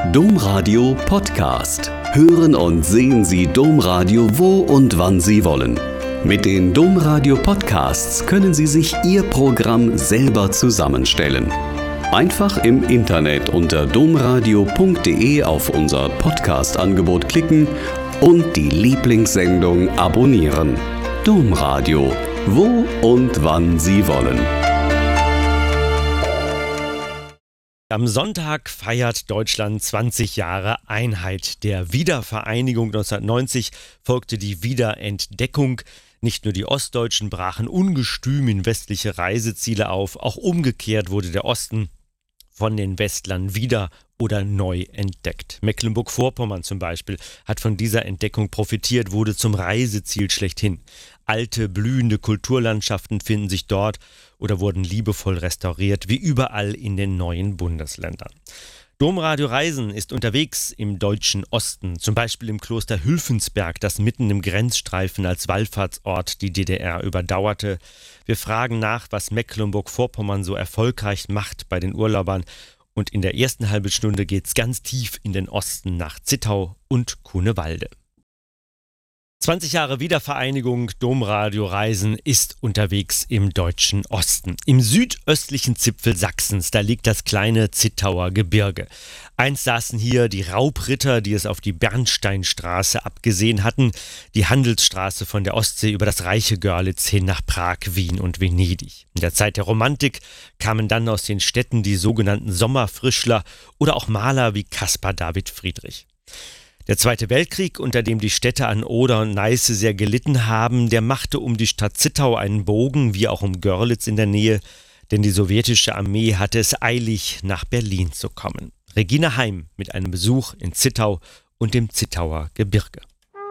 Domradio Podcast. Hören und sehen Sie Domradio wo und wann Sie wollen. Mit den Domradio Podcasts können Sie sich Ihr Programm selber zusammenstellen. Einfach im Internet unter domradio.de auf unser Podcast-Angebot klicken und die Lieblingssendung abonnieren. Domradio, wo und wann Sie wollen. Am Sonntag feiert Deutschland 20 Jahre Einheit. Der Wiedervereinigung 1990 folgte die Wiederentdeckung. Nicht nur die Ostdeutschen brachen ungestüm in westliche Reiseziele auf, auch umgekehrt wurde der Osten von den Westlern wieder oder neu entdeckt. Mecklenburg-Vorpommern zum Beispiel hat von dieser Entdeckung profitiert, wurde zum Reiseziel schlechthin. Alte, blühende Kulturlandschaften finden sich dort oder wurden liebevoll restauriert, wie überall in den neuen Bundesländern. Domradio Reisen ist unterwegs im deutschen Osten, zum Beispiel im Kloster Hülfensberg, das mitten im Grenzstreifen als Wallfahrtsort die DDR überdauerte. Wir fragen nach, was Mecklenburg-Vorpommern so erfolgreich macht bei den Urlaubern. Und in der ersten halben Stunde geht's ganz tief in den Osten nach Zittau und Kunewalde. 20 Jahre Wiedervereinigung, Domradio Reisen ist unterwegs im deutschen Osten. Im südöstlichen Zipfel Sachsens, da liegt das kleine Zittauer Gebirge. Einst saßen hier die Raubritter, die es auf die Bernsteinstraße abgesehen hatten, die Handelsstraße von der Ostsee über das reiche Görlitz hin nach Prag, Wien und Venedig. In der Zeit der Romantik kamen dann aus den Städten die sogenannten Sommerfrischler oder auch Maler wie Caspar David Friedrich. Der Zweite Weltkrieg, unter dem die Städte an Oder und Neiße sehr gelitten haben, der machte um die Stadt Zittau einen Bogen, wie auch um Görlitz in der Nähe, denn die sowjetische Armee hatte es eilig, nach Berlin zu kommen. Regina Heim mit einem Besuch in Zittau und dem Zittauer Gebirge.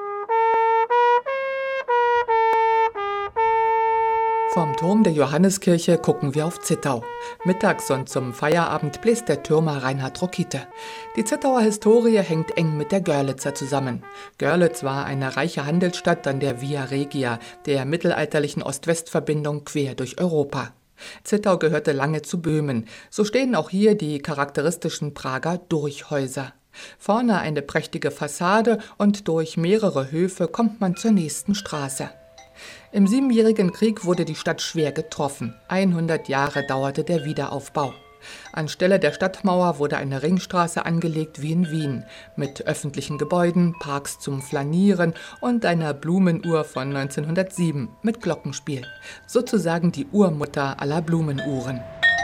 Vom Turm der Johanneskirche gucken wir auf Zittau. Mittags und zum Feierabend bläst der Türmer Reinhard Rokite. Die Zittauer Historie hängt eng mit der Görlitzer zusammen. Görlitz war eine reiche Handelsstadt an der Via Regia, der mittelalterlichen Ost-West-Verbindung quer durch Europa. Zittau gehörte lange zu Böhmen. So stehen auch hier die charakteristischen Prager Durchhäuser. Vorne eine prächtige Fassade und durch mehrere Höfe kommt man zur nächsten Straße. Im Siebenjährigen Krieg wurde die Stadt schwer getroffen. 100 Jahre dauerte der Wiederaufbau. Anstelle der Stadtmauer wurde eine Ringstraße angelegt wie in Wien, mit öffentlichen Gebäuden, Parks zum Flanieren und einer Blumenuhr von 1907 mit Glockenspiel. Sozusagen die Urmutter aller Blumenuhren.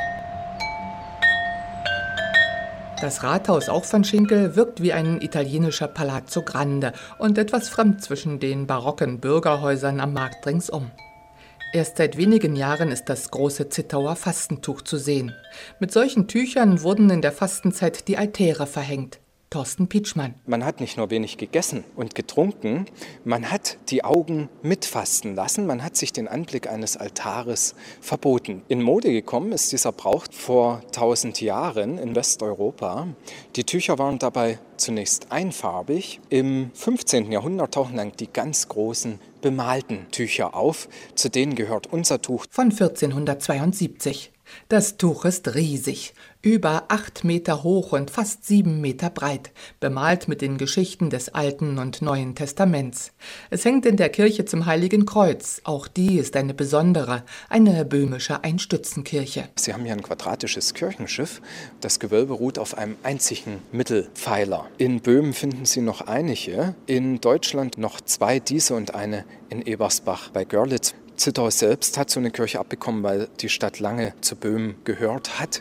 Das Rathaus, auch von Schinkel, wirkt wie ein italienischer Palazzo Grande und etwas fremd zwischen den barocken Bürgerhäusern am Markt ringsum. Erst seit wenigen Jahren ist das große Zittauer Fastentuch zu sehen. Mit solchen Tüchern wurden in der Fastenzeit die Altäre verhängt. Thorsten Pietschmann. Man hat nicht nur wenig gegessen und getrunken, man hat die Augen mitfasten lassen, man hat sich den Anblick eines Altares verboten. In Mode gekommen ist dieser Brauch vor 1000 Jahren in Westeuropa. Die Tücher waren dabei zunächst einfarbig. Im 15. Jahrhundert tauchen dann die ganz großen bemalten Tücher auf. Zu denen gehört unser Tuch von 1472. Das Tuch ist riesig, über 8 Meter hoch und fast 7 Meter breit, bemalt mit den Geschichten des Alten und Neuen Testaments. Es hängt in der Kirche zum Heiligen Kreuz. Auch die ist eine besondere, eine böhmische Einstützenkirche. Sie haben hier ein quadratisches Kirchenschiff. Das Gewölbe ruht auf einem einzigen Mittelpfeiler. In Böhmen finden Sie noch einige, in Deutschland noch 2, diese und eine in Ebersbach bei Görlitz. Zittau selbst hat so eine Kirche abbekommen, weil die Stadt lange zu Böhmen gehört hat.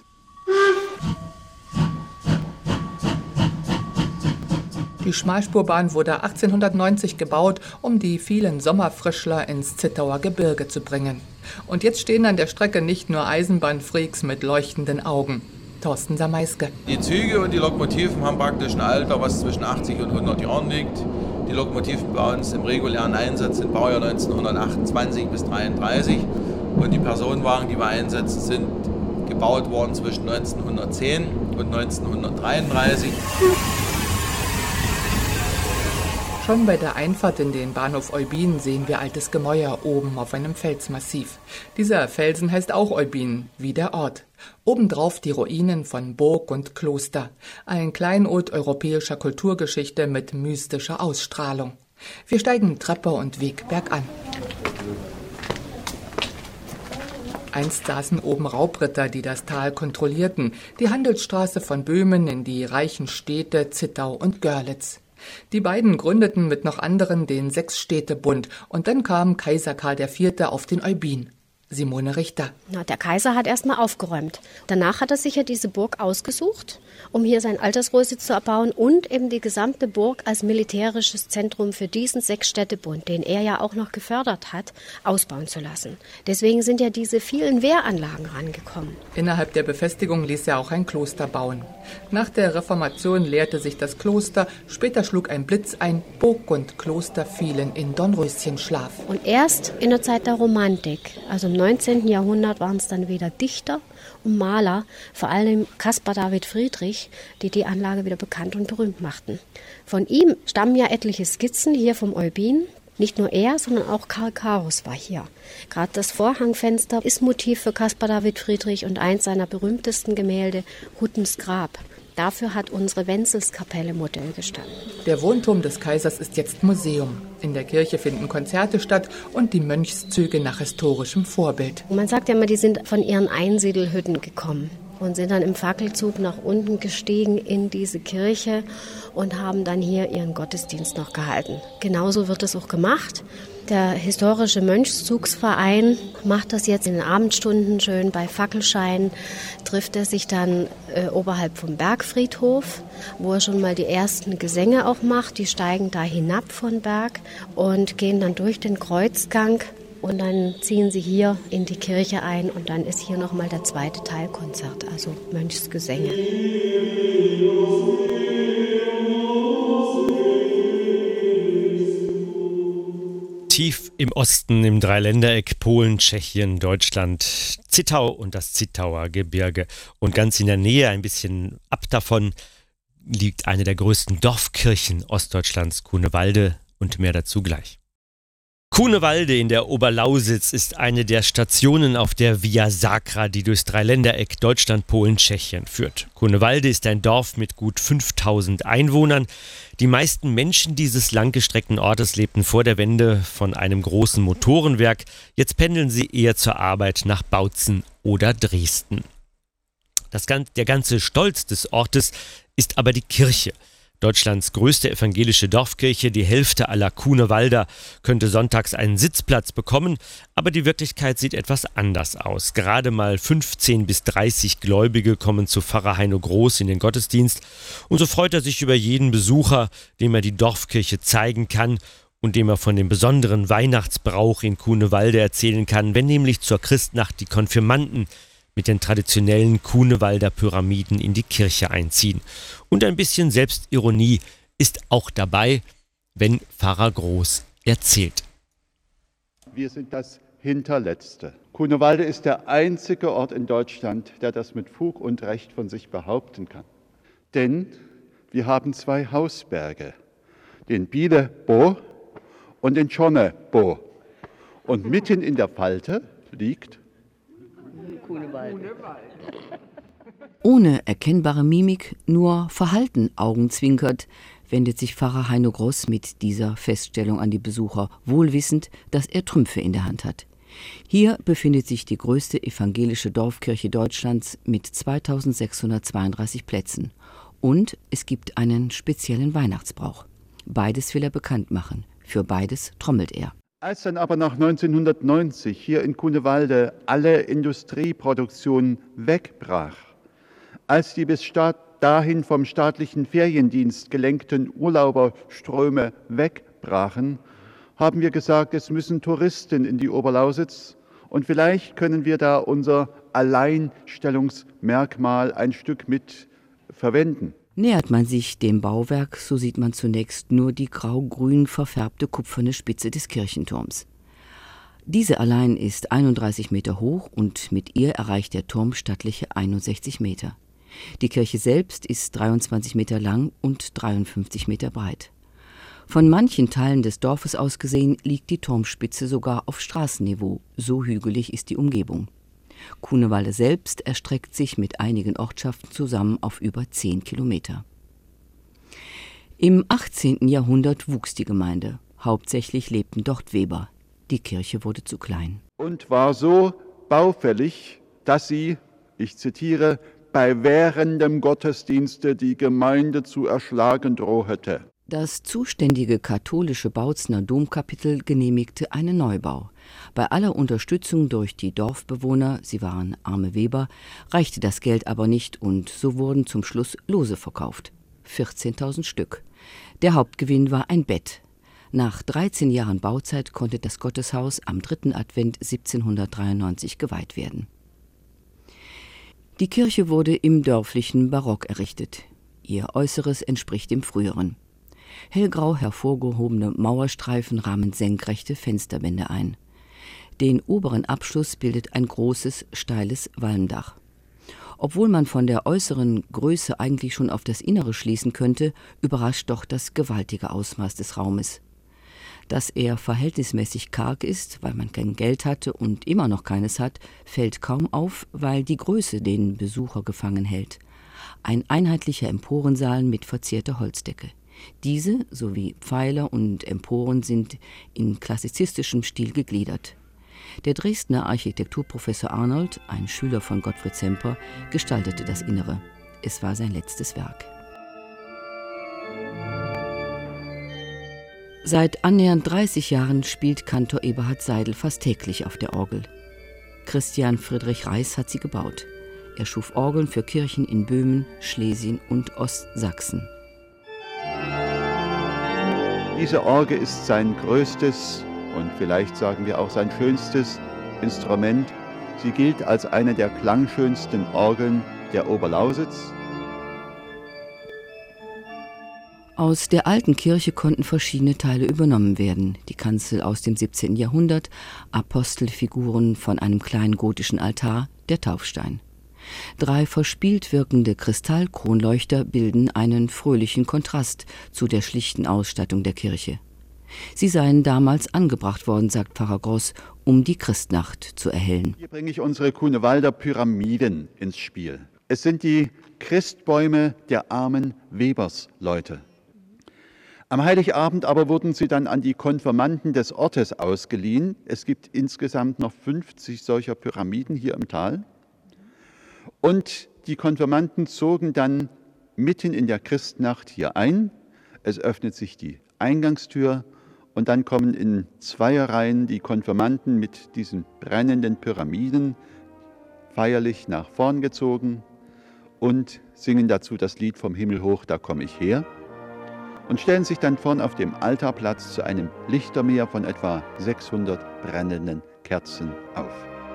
Die Schmalspurbahn wurde 1890 gebaut, um die vielen Sommerfrischler ins Zittauer Gebirge zu bringen. Und jetzt stehen an der Strecke nicht nur Eisenbahnfreaks mit leuchtenden Augen. Thorsten Sameiske. Die Züge und die Lokomotiven haben praktisch ein Alter, was zwischen 80 und 100 Jahren liegt. Die Lokomotiven bei uns im regulären Einsatz sind Baujahr 1928 bis 1933. Und die Personenwagen, die wir einsetzen, sind gebaut worden zwischen 1910 und 1933. Schon bei der Einfahrt in den Bahnhof Eubin sehen wir altes Gemäuer oben auf einem Felsmassiv. Dieser Felsen heißt auch Eubin, wie der Ort. Obendrauf die Ruinen von Burg und Kloster. Ein Kleinod europäischer Kulturgeschichte mit mystischer Ausstrahlung. Wir steigen Treppe und Weg bergan. Einst saßen oben Raubritter, die das Tal kontrollierten, die Handelsstraße von Böhmen in die reichen Städte Zittau und Görlitz. Die beiden gründeten mit noch anderen den Sechsstädtebund und dann kam Kaiser Karl IV. Auf den Eubin. Simone Richter. Der Kaiser hat erstmal aufgeräumt. Danach hat er sich ja diese Burg ausgesucht, um hier sein Alterswohnsitz zu erbauen und eben die gesamte Burg als militärisches Zentrum für diesen Sechsstädtebund, den er ja auch noch gefördert hat, ausbauen zu lassen. Deswegen sind ja diese vielen Wehranlagen rangekommen. Innerhalb der Befestigung ließ er auch ein Kloster bauen. Nach der Reformation leerte sich das Kloster, später schlug ein Blitz ein, Burg und Kloster fielen in Dornröschenschlaf. Und erst in der Zeit der Romantik, also im 19. Jahrhundert, waren es dann wieder Dichter und Maler, vor allem Caspar David Friedrich, die die Anlage wieder bekannt und berühmt machten. Von ihm stammen ja etliche Skizzen hier vom Eubin. Nicht nur er, sondern auch Karl Karus war hier. Gerade das Vorhangfenster ist Motiv für Caspar David Friedrich und eins seiner berühmtesten Gemälde, Huttens Grab. Dafür hat unsere Wenzelskapelle Modell gestanden. Der Wohnturm des Kaisers ist jetzt Museum. In der Kirche finden Konzerte statt und die Mönchszüge nach historischem Vorbild. Man sagt ja immer, die sind von ihren Einsiedelhütten gekommen und sind dann im Fackelzug nach unten gestiegen in diese Kirche und haben dann hier ihren Gottesdienst noch gehalten. Genauso wird es auch gemacht. Der historische Mönchszugsverein macht das jetzt in den Abendstunden schön. Bei Fackelschein trifft er sich dann oberhalb vom Bergfriedhof, wo er schon mal die ersten Gesänge auch macht. Die steigen da hinab von Berg und gehen dann durch den Kreuzgang. Und dann ziehen sie hier in die Kirche ein und dann ist hier nochmal der zweite Teilkonzert, also Mönchsgesänge. Tief im Osten, im Dreiländereck, Polen, Tschechien, Deutschland, Zittau und das Zittauer Gebirge. Und ganz in der Nähe, ein bisschen ab davon, liegt eine der größten Dorfkirchen Ostdeutschlands, Cunewalde, und mehr dazu gleich. Cunewalde in der Oberlausitz ist eine der Stationen auf der Via Sacra, die durchs Dreiländereck Deutschland, Polen, Tschechien führt. Cunewalde ist ein Dorf mit gut 5000 Einwohnern. Die meisten Menschen dieses langgestreckten Ortes lebten vor der Wende von einem großen Motorenwerk. Jetzt pendeln sie eher zur Arbeit nach Bautzen oder Dresden. Der ganze Stolz des Ortes ist aber die Kirche. Deutschlands größte evangelische Dorfkirche, die Hälfte aller Cunewalder, könnte sonntags einen Sitzplatz bekommen, aber die Wirklichkeit sieht etwas anders aus. Gerade mal 15 bis 30 Gläubige kommen zu Pfarrer Heino Groß in den Gottesdienst und so freut er sich über jeden Besucher, dem er die Dorfkirche zeigen kann und dem er von dem besonderen Weihnachtsbrauch in Cunewalde erzählen kann, wenn nämlich zur Christnacht die Konfirmanden mit den traditionellen Cunewalder Pyramiden in die Kirche einziehen. Und ein bisschen Selbstironie ist auch dabei, wenn Pfarrer Groß erzählt. Wir sind das Hinterletzte. Cunewalde ist der einzige Ort in Deutschland, der das mit Fug und Recht von sich behaupten kann. Denn wir haben zwei Hausberge, den Biele-Bo und den Tschonne-Bo. Und mitten in der Falte liegt Cunewalde. Ohne erkennbare Mimik, nur Verhalten augenzwinkert, wendet sich Pfarrer Heino Groß mit dieser Feststellung an die Besucher, wohlwissend, dass er Trümpfe in der Hand hat. Hier befindet sich die größte evangelische Dorfkirche Deutschlands mit 2632 Plätzen. Und es gibt einen speziellen Weihnachtsbrauch. Beides will er bekannt machen. Für beides trommelt er. Als dann aber nach 1990 hier in Cunewalde alle Industrieproduktion wegbrach, als die bis dahin vom staatlichen Feriendienst gelenkten Urlauberströme wegbrachen, haben wir gesagt, es müssen Touristen in die Oberlausitz und vielleicht können wir da unser Alleinstellungsmerkmal ein Stück mit verwenden. Nähert man sich dem Bauwerk, so sieht man zunächst nur die grau-grün verfärbte kupferne Spitze des Kirchenturms. Diese allein ist 31 Meter hoch und mit ihr erreicht der Turm stattliche 61 Meter. Die Kirche selbst ist 23 Meter lang und 53 Meter breit. Von manchen Teilen des Dorfes aus gesehen liegt die Turmspitze sogar auf Straßenniveau, so hügelig ist die Umgebung. Kunewalde selbst erstreckt sich mit einigen Ortschaften zusammen auf über 10 Kilometer. Im 18. Jahrhundert wuchs die Gemeinde. Hauptsächlich lebten dort Weber. Die Kirche wurde zu klein. Und war so baufällig, dass sie, ich zitiere, bei währendem Gottesdienste die Gemeinde zu erschlagen drohete. Das zuständige katholische Bautzner Domkapitel genehmigte einen Neubau. Bei aller Unterstützung durch die Dorfbewohner, sie waren arme Weber, reichte das Geld aber nicht und so wurden zum Schluss Lose verkauft. 14.000 Stück. Der Hauptgewinn war ein Bett. Nach 13 Jahren Bauzeit konnte das Gotteshaus am 3. Advent 1793 geweiht werden. Die Kirche wurde im dörflichen Barock errichtet. Ihr Äußeres entspricht dem früheren. Hellgrau hervorgehobene Mauerstreifen rahmen senkrechte Fensterwände ein. Den oberen Abschluss bildet ein großes, steiles Walmdach. Obwohl man von der äußeren Größe eigentlich schon auf das Innere schließen könnte, überrascht doch das gewaltige Ausmaß des Raumes. Dass er verhältnismäßig karg ist, weil man kein Geld hatte und immer noch keines hat, fällt kaum auf, weil die Größe den Besucher gefangen hält. Ein einheitlicher Emporensaal mit verzierter Holzdecke. Diese sowie Pfeiler und Emporen sind in klassizistischem Stil gegliedert. Der Dresdner Architekturprofessor Arnold, ein Schüler von Gottfried Semper, gestaltete das Innere. Es war sein letztes Werk. Seit annähernd 30 Jahren spielt Kantor Eberhard Seidel fast täglich auf der Orgel. Christian Friedrich Reis hat sie gebaut. Er schuf Orgeln für Kirchen in Böhmen, Schlesien und Ostsachsen. Diese Orgel ist sein größtes und vielleicht sagen wir auch sein schönstes Instrument. Sie gilt als eine der klangschönsten Orgeln der Oberlausitz. Aus der alten Kirche konnten verschiedene Teile übernommen werden. Die Kanzel aus dem 17. Jahrhundert, Apostelfiguren von einem kleinen gotischen Altar, der Taufstein. 3 verspielt wirkende Kristallkronleuchter bilden einen fröhlichen Kontrast zu der schlichten Ausstattung der Kirche. Sie seien damals angebracht worden, sagt Pfarrer Gross, um die Christnacht zu erhellen. Hier bringe ich unsere Kunewalder Pyramiden ins Spiel. Es sind die Christbäume der armen Webersleute. Am Heiligabend aber wurden sie dann an die Konfirmanden des Ortes ausgeliehen. Es gibt insgesamt noch 50 solcher Pyramiden hier im Tal. Und die Konfirmanden zogen dann mitten in der Christnacht hier ein. Es öffnet sich die Eingangstür und dann kommen in Zweierreihen die Konfirmanden mit diesen brennenden Pyramiden feierlich nach vorn gezogen und singen dazu das Lied Vom Himmel hoch, da komme ich her. Und stellen sich dann vorn auf dem Altarplatz zu einem Lichtermeer von etwa 600 brennenden Kerzen auf.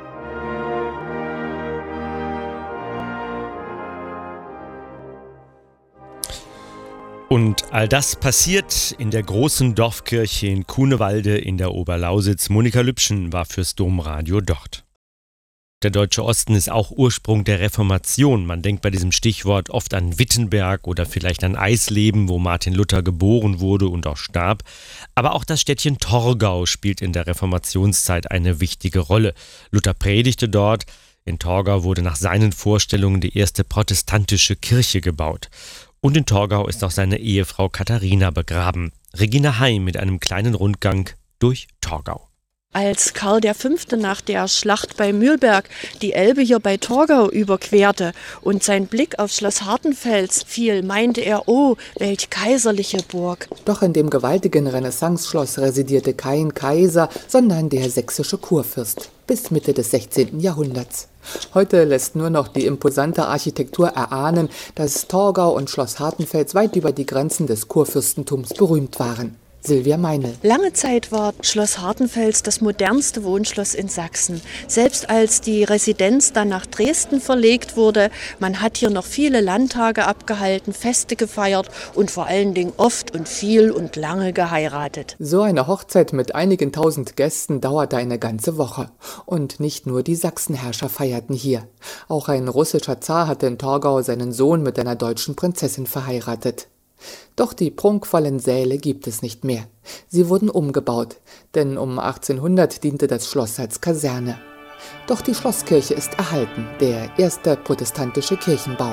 Und all das passiert in der großen Dorfkirche in Kunewalde in der Oberlausitz. Monika Lübschen war fürs Domradio dort. Der Deutsche Osten ist auch Ursprung der Reformation. Man denkt bei diesem Stichwort oft an Wittenberg oder vielleicht an Eisleben, wo Martin Luther geboren wurde und auch starb. Aber auch das Städtchen Torgau spielt in der Reformationszeit eine wichtige Rolle. Luther predigte dort. In Torgau wurde nach seinen Vorstellungen die erste protestantische Kirche gebaut. Und in Torgau ist auch seine Ehefrau Katharina begraben. Regina Heim mit einem kleinen Rundgang durch Torgau. Als Karl V. nach der Schlacht bei Mühlberg die Elbe hier bei Torgau überquerte und sein Blick auf Schloss Hartenfels fiel, meinte er, oh, welch kaiserliche Burg. Doch in dem gewaltigen Renaissanceschloss residierte kein Kaiser, sondern der sächsische Kurfürst bis Mitte des 16. Jahrhunderts. Heute lässt nur noch die imposante Architektur erahnen, dass Torgau und Schloss Hartenfels weit über die Grenzen des Kurfürstentums berühmt waren. Silvia Meinl. Lange Zeit war Schloss Hartenfels das modernste Wohnschloss in Sachsen. Selbst als die Residenz dann nach Dresden verlegt wurde, man hat hier noch viele Landtage abgehalten, Feste gefeiert und vor allen Dingen oft und viel und lange geheiratet. So eine Hochzeit mit einigen tausend Gästen dauerte eine ganze Woche. Und nicht nur die Sachsenherrscher feierten hier. Auch ein russischer Zar hatte in Torgau seinen Sohn mit einer deutschen Prinzessin verheiratet. Doch die prunkvollen Säle gibt es nicht mehr. Sie wurden umgebaut, denn um 1800 diente das Schloss als Kaserne. Doch die Schlosskirche ist erhalten, der erste protestantische Kirchenbau.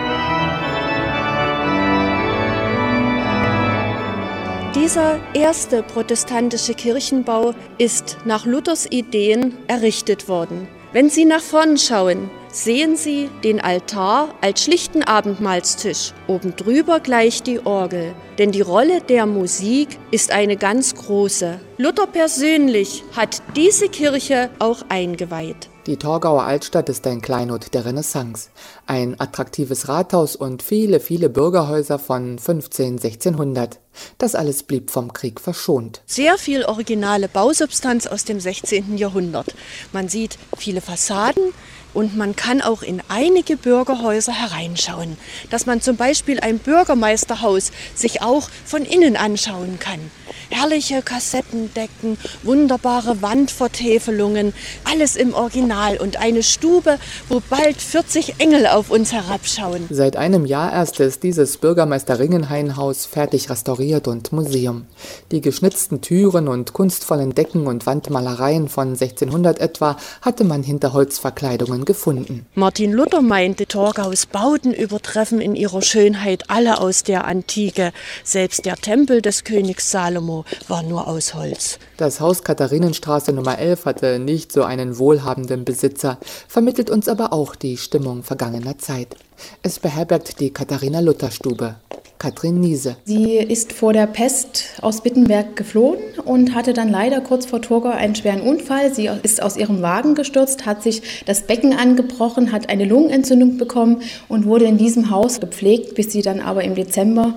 Dieser erste protestantische Kirchenbau ist nach Luthers Ideen errichtet worden. Wenn Sie nach vorn schauen, sehen Sie den Altar als schlichten Abendmahlstisch. Oben drüber gleich die Orgel. Denn die Rolle der Musik ist eine ganz große. Luther persönlich hat diese Kirche auch eingeweiht. Die Torgauer Altstadt ist ein Kleinod der Renaissance. Ein attraktives Rathaus und viele, viele Bürgerhäuser von 1600. Das alles blieb vom Krieg verschont. Sehr viel originale Bausubstanz aus dem 16. Jahrhundert. Man sieht viele Fassaden und man kann auch in einige Bürgerhäuser hereinschauen. Dass man zum Beispiel ein Bürgermeisterhaus sich auch von innen anschauen kann. Herrliche Kassettendecken, wunderbare Wandvertäfelungen, alles im Original und eine Stube, wo bald 40 Engel auf uns herabschauen. Seit einem Jahr erst ist dieses Bürgermeister-Ringenhain-Haus fertig restauriert und Museum. Die geschnitzten Türen und kunstvollen Decken und Wandmalereien von 1600 etwa hatte man hinter Holzverkleidungen gefunden. Martin Luther meinte, Torgaus Bauten übertreffen in ihrer Schönheit alle aus der Antike. Selbst der Tempel des Königs Salomo war nur aus Holz. Das Haus Katharinenstraße Nummer 11 hatte nicht so einen wohlhabenden Besitzer, vermittelt uns aber auch die Stimmung vergangener Zeit. Es beherbergt die Katharina-Luther-Stube. Katrin Niese. Sie ist vor der Pest aus Wittenberg geflohen und hatte dann leider kurz vor Torgau einen schweren Unfall. Sie ist aus ihrem Wagen gestürzt, hat sich das Becken angebrochen, hat eine Lungenentzündung bekommen und wurde in diesem Haus gepflegt, bis sie dann aber im Dezember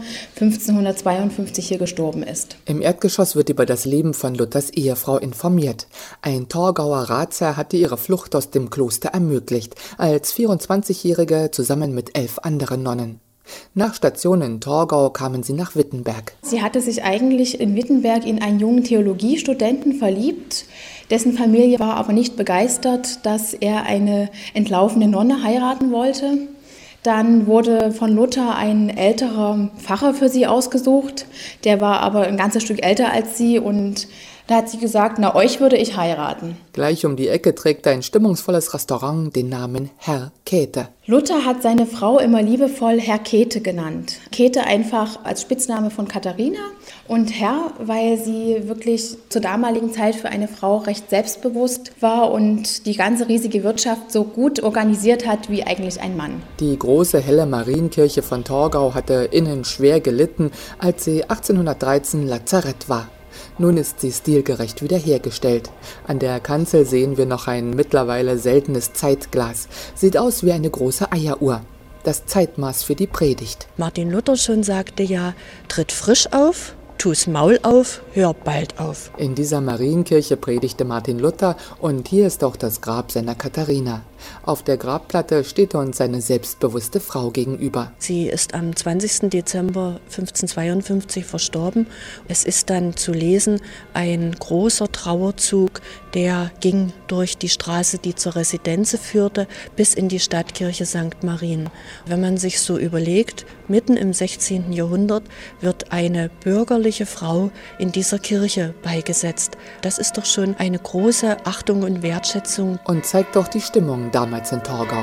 1552 hier gestorben ist. Im Erdgeschoss wird über das Leben von Luthers Ehefrau informiert. Ein Torgauer Ratsherr hatte ihre Flucht aus dem Kloster ermöglicht, als 24-Jährige zusammen mit 11 anderen Nonnen. Nach Station in Torgau kamen sie nach Wittenberg. Sie hatte sich eigentlich in Wittenberg in einen jungen Theologiestudenten verliebt. Dessen Familie war aber nicht begeistert, dass er eine entlaufene Nonne heiraten wollte. Dann wurde von Luther ein älterer Pfarrer für sie ausgesucht. Der war aber ein ganzes Stück älter als sie und da hat sie gesagt, na, euch würde ich heiraten. Gleich um die Ecke trägt ein stimmungsvolles Restaurant den Namen Herr Käthe. Luther hat seine Frau immer liebevoll Herr Käthe genannt. Käthe einfach als Spitzname von Katharina und Herr, weil sie wirklich zur damaligen Zeit für eine Frau recht selbstbewusst war und die ganze riesige Wirtschaft so gut organisiert hat wie eigentlich ein Mann. Die große helle Marienkirche von Torgau hatte innen schwer gelitten, als sie 1813 Lazarett war. Nun ist sie stilgerecht wiederhergestellt. An der Kanzel sehen wir noch ein mittlerweile seltenes Zeitglas. Sieht aus wie eine große Eieruhr. Das Zeitmaß für die Predigt. Martin Luther schon sagte ja, tritt frisch auf, tu's Maul auf, hör bald auf. In dieser Marienkirche predigte Martin Luther und hier ist auch das Grab seiner Katharina. Auf der Grabplatte steht uns seine selbstbewusste Frau gegenüber. Sie ist am 20. Dezember 1552 verstorben. Es ist dann zu lesen, ein großer Trauerzug, der ging durch die Straße, die zur Residenz führte, bis in die Stadtkirche St. Marien. Wenn man sich so überlegt, mitten im 16. Jahrhundert wird eine bürgerliche Frau in dieser Kirche beigesetzt. Das ist doch schon eine große Achtung und Wertschätzung. Und zeigt doch die Stimmung damals in Torgau.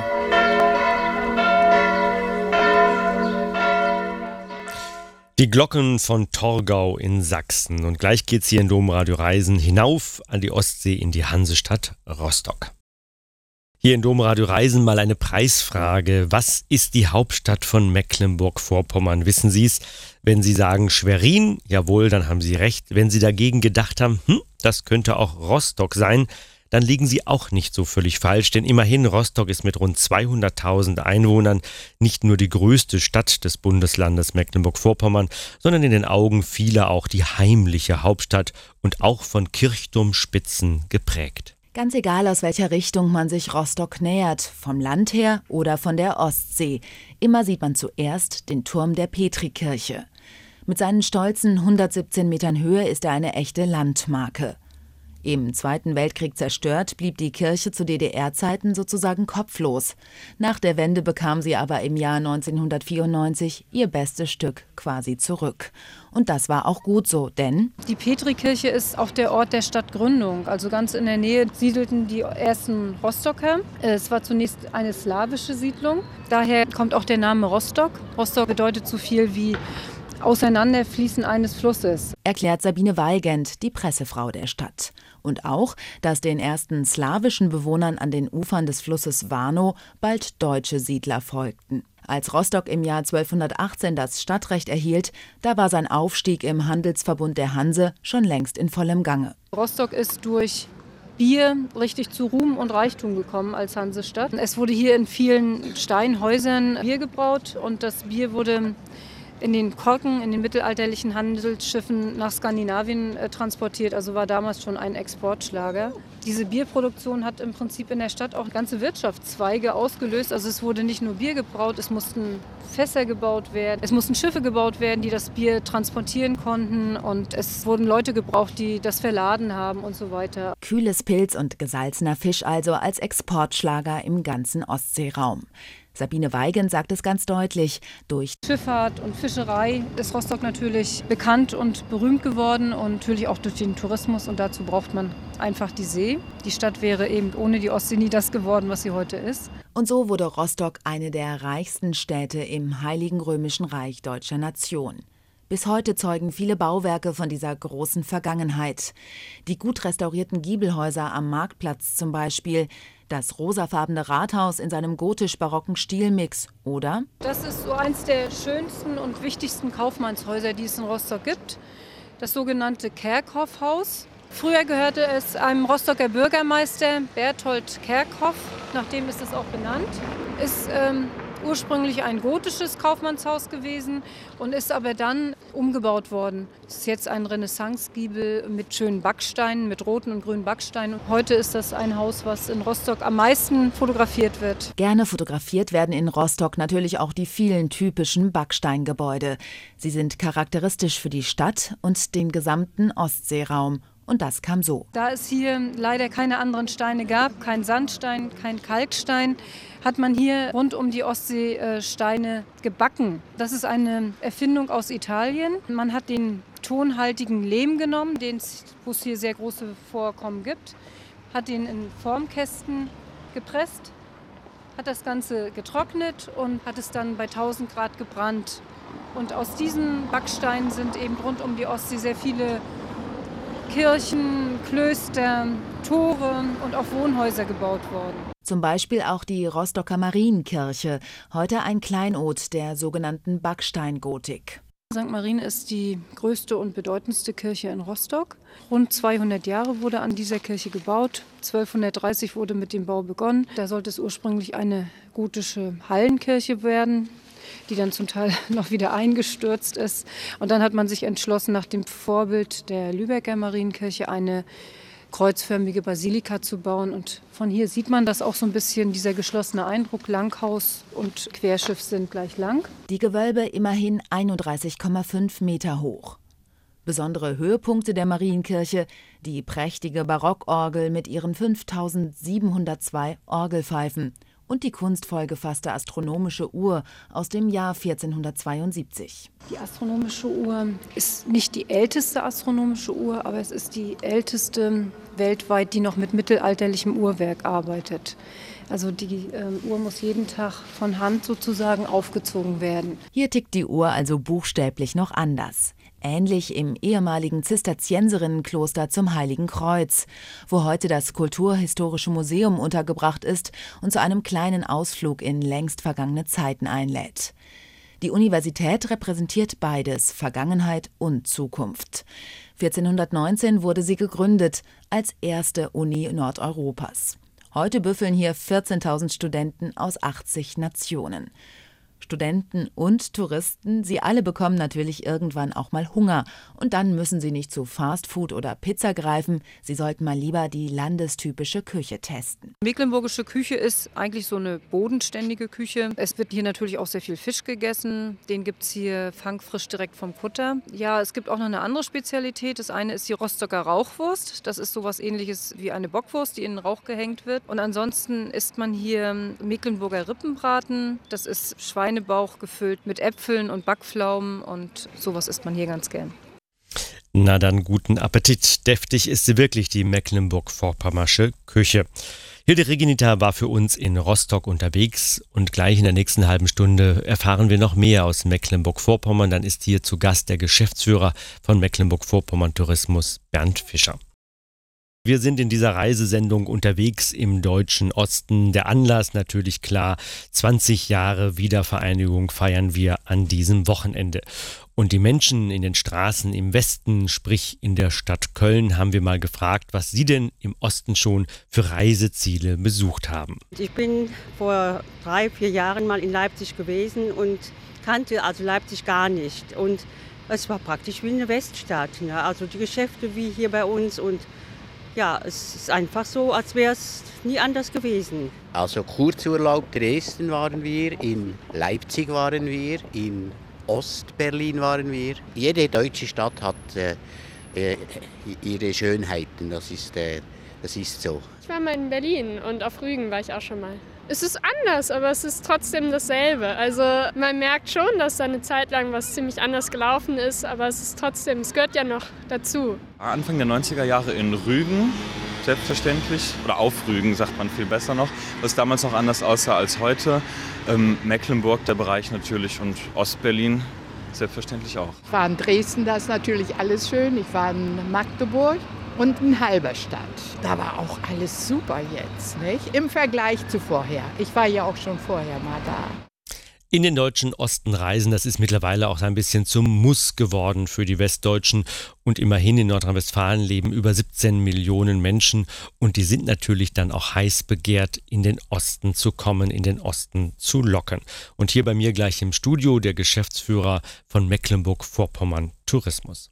Die Glocken von Torgau in Sachsen. Und gleich geht's hier in Domradio Reisen hinauf an die Ostsee in die Hansestadt Rostock. Hier in Domradio Reisen mal eine Preisfrage. Was ist die Hauptstadt von Mecklenburg-Vorpommern? Wissen Sie es? Wenn Sie sagen Schwerin, jawohl, dann haben Sie recht. Wenn Sie dagegen gedacht haben, das könnte auch Rostock sein, dann liegen Sie auch nicht so völlig falsch, denn immerhin Rostock ist mit rund 200.000 Einwohnern nicht nur die größte Stadt des Bundeslandes Mecklenburg-Vorpommern, sondern in den Augen vieler auch die heimliche Hauptstadt und auch von Kirchturmspitzen geprägt. Ganz egal, aus welcher Richtung man sich Rostock nähert, vom Land her oder von der Ostsee, immer sieht man zuerst den Turm der Petrikirche. Mit seinen stolzen 117 Metern Höhe ist er eine echte Landmarke. Im Zweiten Weltkrieg zerstört, blieb die Kirche zu DDR-Zeiten sozusagen kopflos. Nach der Wende bekam sie aber im Jahr 1994 ihr bestes Stück quasi zurück. Und das war auch gut so, denn die Petrikirche ist auch der Ort der Stadtgründung. Also ganz in der Nähe siedelten die ersten Rostocker. Es war zunächst eine slawische Siedlung. Daher kommt auch der Name Rostock. Rostock bedeutet so viel wie Auseinanderfließen eines Flusses, erklärt Sabine Weigand, die Pressefrau der Stadt. Und auch, dass den ersten slawischen Bewohnern an den Ufern des Flusses Warnow bald deutsche Siedler folgten. Als Rostock im Jahr 1218 das Stadtrecht erhielt, da war sein Aufstieg im Handelsverbund der Hanse schon längst in vollem Gange. Rostock ist durch Bier richtig zu Ruhm und Reichtum gekommen als Hansestadt. Es wurde hier in vielen Steinhäusern Bier gebraut und das Bier wurde in den Korken, in den mittelalterlichen Handelsschiffen nach Skandinavien transportiert, also war damals schon ein Exportschlager. Diese Bierproduktion hat im Prinzip in der Stadt auch ganze Wirtschaftszweige ausgelöst. Also es wurde nicht nur Bier gebraut, es mussten Fässer gebaut werden, es mussten Schiffe gebaut werden, die das Bier transportieren konnten und es wurden Leute gebraucht, die das verladen haben und so weiter. Kühles Pilz und gesalzener Fisch also als Exportschlager im ganzen Ostseeraum. Sabine Weigand sagt es ganz deutlich. Durch Schifffahrt und Fischerei ist Rostock natürlich bekannt und berühmt geworden und natürlich auch durch den Tourismus und dazu braucht man einfach die See. Die Stadt wäre eben ohne die Ostsee nie das geworden, was sie heute ist. Und so wurde Rostock eine der reichsten Städte im Heiligen Römischen Reich deutscher Nation. Bis heute zeugen viele Bauwerke von dieser großen Vergangenheit. Die gut restaurierten Giebelhäuser am Marktplatz zum Beispiel, das rosafarbene Rathaus in seinem gotisch-barocken Stilmix, oder? Das ist so eins der schönsten und wichtigsten Kaufmannshäuser, die es in Rostock gibt. Das sogenannte Kerkhoffhaus. Früher gehörte es einem Rostocker Bürgermeister, Berthold Kerkhoff, nach dem ist es auch benannt. Ist ursprünglich ein gotisches Kaufmannshaus gewesen und ist aber dann umgebaut worden. Es ist jetzt ein Renaissance-Giebel mit schönen Backsteinen, mit roten und grünen Backsteinen. Heute ist das ein Haus, was in Rostock am meisten fotografiert wird. Gerne fotografiert werden in Rostock natürlich auch die vielen typischen Backsteingebäude. Sie sind charakteristisch für die Stadt und den gesamten Ostseeraum. Und das kam so. Da es hier leider keine anderen Steine gab, kein Sandstein, kein Kalkstein, hat man hier rund um die Ostsee Steine gebacken. Das ist eine Erfindung aus Italien. Man hat den tonhaltigen Lehm genommen, wo es hier sehr große Vorkommen gibt, hat den in Formkästen gepresst, hat das Ganze getrocknet und hat es dann bei 1000 Grad gebrannt. Und aus diesen Backsteinen sind eben rund um die Ostsee sehr viele Kirchen, Klöster, Tore und auch Wohnhäuser gebaut worden. Zum Beispiel auch die Rostocker Marienkirche, heute ein Kleinod der sogenannten Backsteingotik. St. Marien ist die größte und bedeutendste Kirche in Rostock. Rund 200 Jahre wurde an dieser Kirche gebaut. 1230 wurde mit dem Bau begonnen. Da sollte es ursprünglich eine gotische Hallenkirche werden, die dann zum Teil noch wieder eingestürzt ist. Und dann hat man sich entschlossen, nach dem Vorbild der Lübecker Marienkirche eine kreuzförmige Basilika zu bauen. Und von hier sieht man das auch so ein bisschen, dieser geschlossene Eindruck. Langhaus und Querschiff sind gleich lang. Die Gewölbe immerhin 31,5 Meter hoch. Besondere Höhepunkte der Marienkirche, die prächtige Barockorgel mit ihren 5702 Orgelpfeifen und die kunstvoll gefasste astronomische Uhr aus dem Jahr 1472. Die astronomische Uhr ist nicht die älteste astronomische Uhr, aber es ist die älteste weltweit, die noch mit mittelalterlichem Uhrwerk arbeitet. Also die Uhr muss jeden Tag von Hand sozusagen aufgezogen werden. Hier tickt die Uhr also buchstäblich noch anders. Ähnlich im ehemaligen Zisterzienserinnenkloster zum Heiligen Kreuz, wo heute das Kulturhistorische Museum untergebracht ist und zu einem kleinen Ausflug in längst vergangene Zeiten einlädt. Die Universität repräsentiert beides, Vergangenheit und Zukunft. 1419 wurde sie gegründet als erste Uni Nordeuropas. Heute büffeln hier 14.000 Studenten aus 80 Nationen. Studenten und Touristen, sie alle bekommen natürlich irgendwann auch mal Hunger. Und dann müssen sie nicht zu Fastfood oder Pizza greifen, sie sollten mal lieber die landestypische Küche testen. Mecklenburgische Küche ist eigentlich so eine bodenständige Küche. Es wird hier natürlich auch sehr viel Fisch gegessen. Den gibt es hier fangfrisch direkt vom Kutter. Ja, es gibt auch noch eine andere Spezialität. Das eine ist die Rostocker Rauchwurst. Das ist sowas Ähnliches wie eine Bockwurst, die in den Rauch gehängt wird. Und ansonsten isst man hier Mecklenburger Rippenbraten. Das ist Schweinebauch gefüllt mit Äpfeln und Backpflaumen und sowas isst man hier ganz gern. Na dann guten Appetit. Deftig ist sie wirklich, die Mecklenburg-Vorpommersche Küche. Hilde Regenita war für uns in Rostock unterwegs und gleich in der nächsten halben Stunde erfahren wir noch mehr aus Mecklenburg-Vorpommern. Dann ist hier zu Gast der Geschäftsführer von Mecklenburg-Vorpommern Tourismus, Bernd Fischer. Wir sind in dieser Reisesendung unterwegs im deutschen Osten. Der Anlass natürlich klar, 20 Jahre Wiedervereinigung feiern wir an diesem Wochenende. Und die Menschen in den Straßen im Westen, sprich in der Stadt Köln, haben wir mal gefragt, was sie denn im Osten schon für Reiseziele besucht haben. Ich bin vor 3-4 Jahren mal in Leipzig gewesen und kannte also Leipzig gar nicht. Und es war praktisch wie eine Weststadt, ne? Also die Geschäfte wie hier bei uns und ja, es ist einfach so, als wäre es nie anders gewesen. Also Kurzurlaub Dresden waren wir, in Leipzig waren wir, in Ostberlin waren wir. Jede deutsche Stadt hat ihre Schönheiten, das ist so. Ich war mal in Berlin und auf Rügen war ich auch schon mal. Es ist anders, aber es ist trotzdem dasselbe. Also man merkt schon, dass da eine Zeit lang was ziemlich anders gelaufen ist, aber es ist trotzdem, es gehört ja noch dazu. Anfang der 90er Jahre in Rügen, selbstverständlich, oder auf Rügen sagt man viel besser noch, was damals noch anders aussah als heute. Mecklenburg, der Bereich natürlich, und Ostberlin selbstverständlich auch. Ich war in Dresden, da ist natürlich alles schön. Ich war in Magdeburg und in Halberstadt. Da war auch alles super jetzt, nicht? Im Vergleich zu vorher. Ich war ja auch schon vorher mal da. In den deutschen Osten reisen, das ist mittlerweile auch ein bisschen zum Muss geworden für die Westdeutschen. Und immerhin in Nordrhein-Westfalen leben über 17 Millionen Menschen. Und die sind natürlich dann auch heiß begehrt, in den Osten zu kommen, in den Osten zu locken. Und hier bei mir gleich im Studio der Geschäftsführer von Mecklenburg-Vorpommern Tourismus.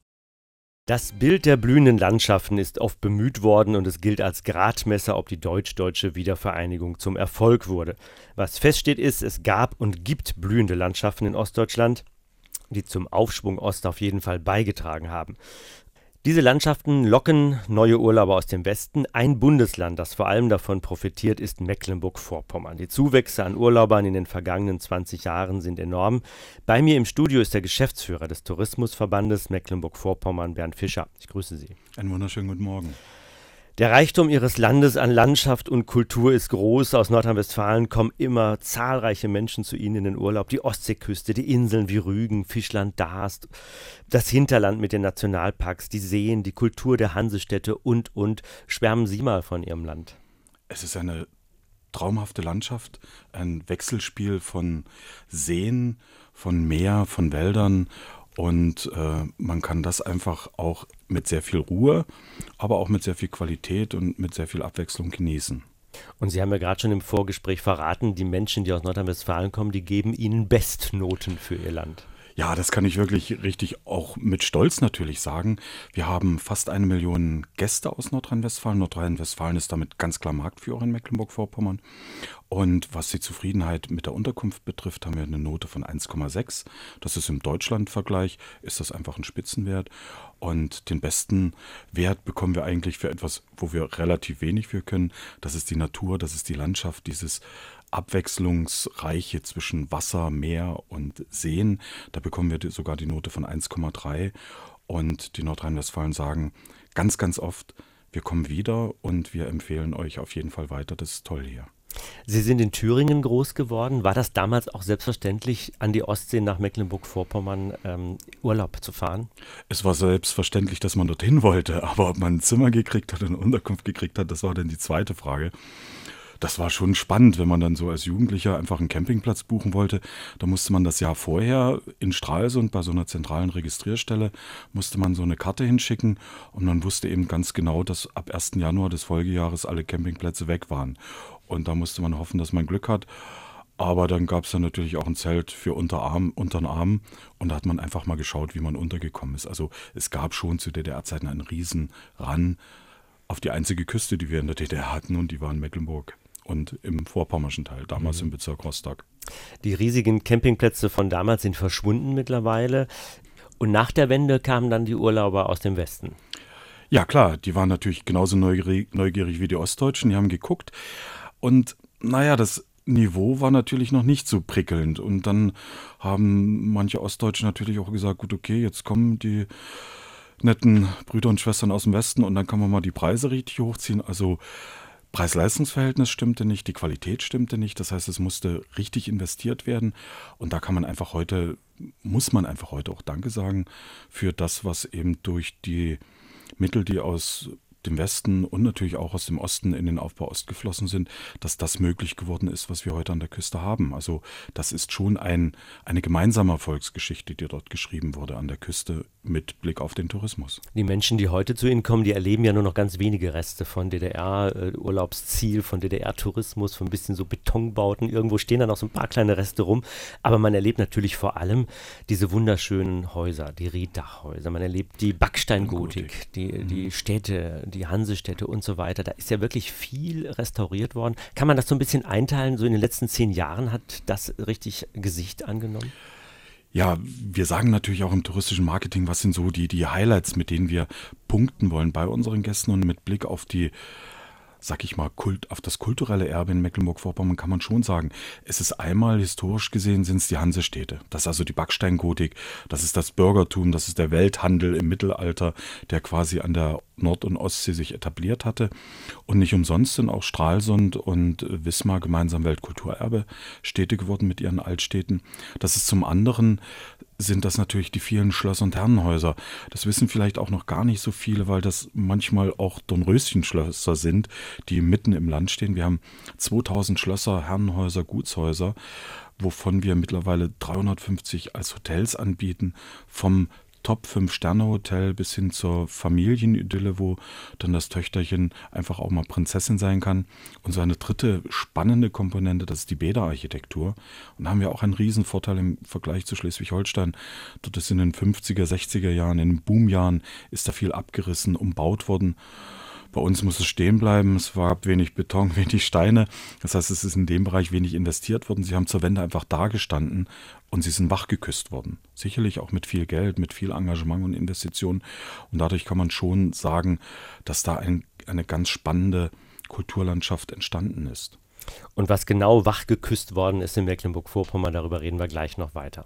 Das Bild der blühenden Landschaften ist oft bemüht worden und es gilt als Gradmesser, ob die deutsch-deutsche Wiedervereinigung zum Erfolg wurde. Was feststeht ist, es gab und gibt blühende Landschaften in Ostdeutschland, die zum Aufschwung Ost auf jeden Fall beigetragen haben. Diese Landschaften locken neue Urlauber aus dem Westen. Ein Bundesland, das vor allem davon profitiert, ist Mecklenburg-Vorpommern. Die Zuwächse an Urlaubern in den vergangenen 20 Jahren sind enorm. Bei mir im Studio ist der Geschäftsführer des Tourismusverbandes Mecklenburg-Vorpommern, Bernd Fischer. Ich grüße Sie. Einen wunderschönen guten Morgen. Der Reichtum Ihres Landes an Landschaft und Kultur ist groß. Aus Nordrhein-Westfalen kommen immer zahlreiche Menschen zu Ihnen in den Urlaub. Die Ostseeküste, die Inseln wie Rügen, Fischland, Darst, das Hinterland mit den Nationalparks, die Seen, die Kultur der Hansestädte und. Schwärmen Sie mal von Ihrem Land. Es ist eine traumhafte Landschaft, ein Wechselspiel von Seen, von Meer, von Wäldern. Und man kann das einfach auch mit sehr viel Ruhe, aber auch mit sehr viel Qualität und mit sehr viel Abwechslung genießen. Und Sie haben ja gerade schon im Vorgespräch verraten, die Menschen, die aus Nordrhein-Westfalen kommen, die geben Ihnen Bestnoten für Ihr Land. Ja, das kann ich wirklich richtig auch mit Stolz natürlich sagen. Wir haben fast 1 Million Gäste aus Nordrhein-Westfalen. Nordrhein-Westfalen ist damit ganz klar Marktführer in Mecklenburg-Vorpommern. Und was die Zufriedenheit mit der Unterkunft betrifft, haben wir eine Note von 1,6. Das ist im Deutschlandvergleich, ist das einfach ein Spitzenwert. Und den besten Wert bekommen wir eigentlich für etwas, wo wir relativ wenig für können. Das ist die Natur, das ist die Landschaft, dieses Abwechslungsreiche zwischen Wasser, Meer und Seen. Da bekommen wir sogar die Note von 1,3. Und die Nordrhein-Westfalen sagen ganz, ganz oft, wir kommen wieder und wir empfehlen euch auf jeden Fall weiter. Das ist toll hier. Sie sind in Thüringen groß geworden. War das damals auch selbstverständlich, an die Ostsee nach Mecklenburg-Vorpommern Urlaub zu fahren? Es war selbstverständlich, dass man dorthin wollte. Aber ob man ein Zimmer gekriegt hat, eine Unterkunft gekriegt hat, das war dann die zweite Frage. Das war schon spannend, wenn man dann so als Jugendlicher einfach einen Campingplatz buchen wollte. Da musste man das Jahr vorher in Stralsund bei so einer zentralen Registrierstelle, musste man so eine Karte hinschicken und man wusste eben ganz genau, dass ab 1. Januar des Folgejahres alle Campingplätze weg waren. Und da musste man hoffen, dass man Glück hat. Aber dann gab es dann natürlich auch ein Zelt für untern Arm und da hat man einfach mal geschaut, wie man untergekommen ist. Also es gab schon zu DDR-Zeiten einen riesen Ran auf die einzige Küste, die wir in der DDR hatten, und die war in Mecklenburg und im vorpommerschen Teil, damals im Bezirk Rostock. Die riesigen Campingplätze von damals sind verschwunden mittlerweile und nach der Wende kamen dann die Urlauber aus dem Westen. Ja klar, die waren natürlich genauso neugierig wie die Ostdeutschen, die haben geguckt und naja, das Niveau war natürlich noch nicht so prickelnd und dann haben manche Ostdeutsche natürlich auch gesagt, gut, okay, jetzt kommen die netten Brüder und Schwestern aus dem Westen und dann kann man mal die Preise richtig hochziehen. Also Preis-Leistungs-Verhältnis stimmte nicht, die Qualität stimmte nicht, das heißt, es musste richtig investiert werden und da muss man einfach heute auch Danke sagen für das, was eben durch die Mittel, die aus dem Westen und natürlich auch aus dem Osten in den Aufbau Ost geflossen sind, dass das möglich geworden ist, was wir heute an der Küste haben. Also das ist schon eine gemeinsame Erfolgsgeschichte, die dort geschrieben wurde an der Küste mit Blick auf den Tourismus. Die Menschen, die heute zu Ihnen kommen, die erleben ja nur noch ganz wenige Reste von DDR-Urlaubsziel, von DDR-Tourismus, von ein bisschen so Betonbauten. Irgendwo stehen da noch so ein paar kleine Reste rum. Aber man erlebt natürlich vor allem diese wunderschönen Häuser, die Rieddachhäuser. Man erlebt die Backsteingotik, die Städte, die Hansestädte und so weiter. Da ist ja wirklich viel restauriert worden. Kann man das so ein bisschen einteilen? So in den letzten 10 Jahren hat das richtig Gesicht angenommen? Ja, wir sagen natürlich auch im touristischen Marketing, was sind so die Highlights, mit denen wir punkten wollen bei unseren Gästen und mit Blick auf auf das kulturelle Erbe in Mecklenburg-Vorpommern kann man schon sagen, es ist einmal historisch gesehen, sind es die Hansestädte. Das ist also die Backsteingotik, das ist das Bürgertum, das ist der Welthandel im Mittelalter, der quasi an der Nord- und Ostsee sich etabliert hatte. Und nicht umsonst sind auch Stralsund und Wismar gemeinsam Weltkulturerbe Städte geworden mit ihren Altstädten. Das ist zum anderen sind das natürlich die vielen Schloss- und Herrenhäuser. Das wissen vielleicht auch noch gar nicht so viele, weil das manchmal auch Dornröschenschlösser sind, die mitten im Land stehen. Wir haben 2000 Schlösser, Herrenhäuser, Gutshäuser, wovon wir mittlerweile 350 als Hotels anbieten, vom Top-5-Sterne-Hotel bis hin zur Familienidylle, wo dann das Töchterchen einfach auch mal Prinzessin sein kann. Und so eine dritte spannende Komponente, das ist die Bäderarchitektur. Und da haben wir auch einen riesen Vorteil im Vergleich zu Schleswig-Holstein. Dort ist in den 50er, 60er Jahren, in den Boomjahren, ist da viel abgerissen, umbaut worden. Bei uns muss es stehen bleiben, es gab wenig Beton, wenig Steine. Das heißt, es ist in dem Bereich wenig investiert worden. Sie haben zur Wende einfach dagestanden und sie sind wachgeküsst worden. Sicherlich auch mit viel Geld, mit viel Engagement und Investitionen. Und dadurch kann man schon sagen, dass da eine ganz spannende Kulturlandschaft entstanden ist. Und was genau wachgeküsst worden ist in Mecklenburg-Vorpommern, darüber reden wir gleich noch weiter.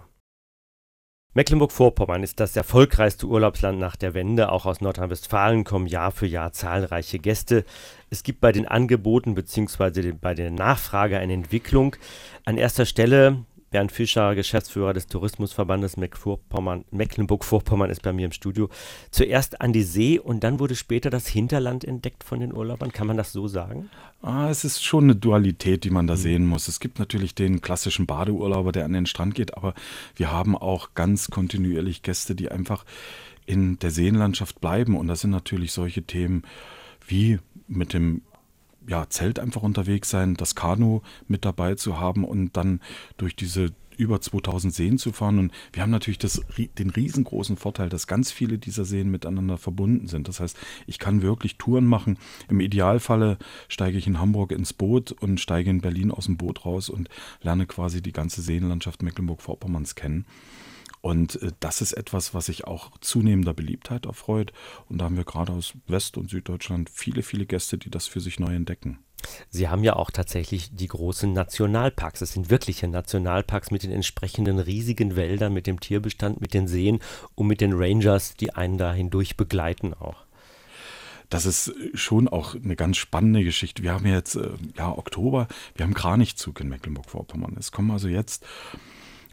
Mecklenburg-Vorpommern ist das erfolgreichste Urlaubsland nach der Wende. Auch aus Nordrhein-Westfalen kommen Jahr für Jahr zahlreiche Gäste. Es gibt bei den Angeboten bzw. bei der Nachfrage eine Entwicklung. An erster Stelle Bernd Fischer, Geschäftsführer des Tourismusverbandes Mecklenburg-Vorpommern, ist bei mir im Studio. Zuerst an die See und dann wurde später das Hinterland entdeckt von den Urlaubern. Kann man das so sagen? Es ist schon eine Dualität, die man da sehen muss. Es gibt natürlich den klassischen Badeurlauber, der an den Strand geht, aber wir haben auch ganz kontinuierlich Gäste, die einfach in der Seenlandschaft bleiben. Und das sind natürlich solche Themen wie mit dem Zelt einfach unterwegs sein, das Kanu mit dabei zu haben und dann durch diese über 2000 Seen zu fahren. Und wir haben natürlich den riesengroßen Vorteil, dass ganz viele dieser Seen miteinander verbunden sind. Das heißt, ich kann wirklich Touren machen. Im Idealfalle steige ich in Hamburg ins Boot und steige in Berlin aus dem Boot raus und lerne quasi die ganze Seenlandschaft Mecklenburg-Vorpommerns kennen. Und das ist etwas, was sich auch zunehmender Beliebtheit erfreut. Und da haben wir gerade aus West- und Süddeutschland viele, viele Gäste, die das für sich neu entdecken. Sie haben ja auch tatsächlich die großen Nationalparks. Das sind wirkliche Nationalparks mit den entsprechenden riesigen Wäldern, mit dem Tierbestand, mit den Seen und mit den Rangers, die einen da hindurch begleiten auch. Das ist schon auch eine ganz spannende Geschichte. Wir haben jetzt Oktober, wir haben Kranichzug in Mecklenburg-Vorpommern. Es kommen also jetzt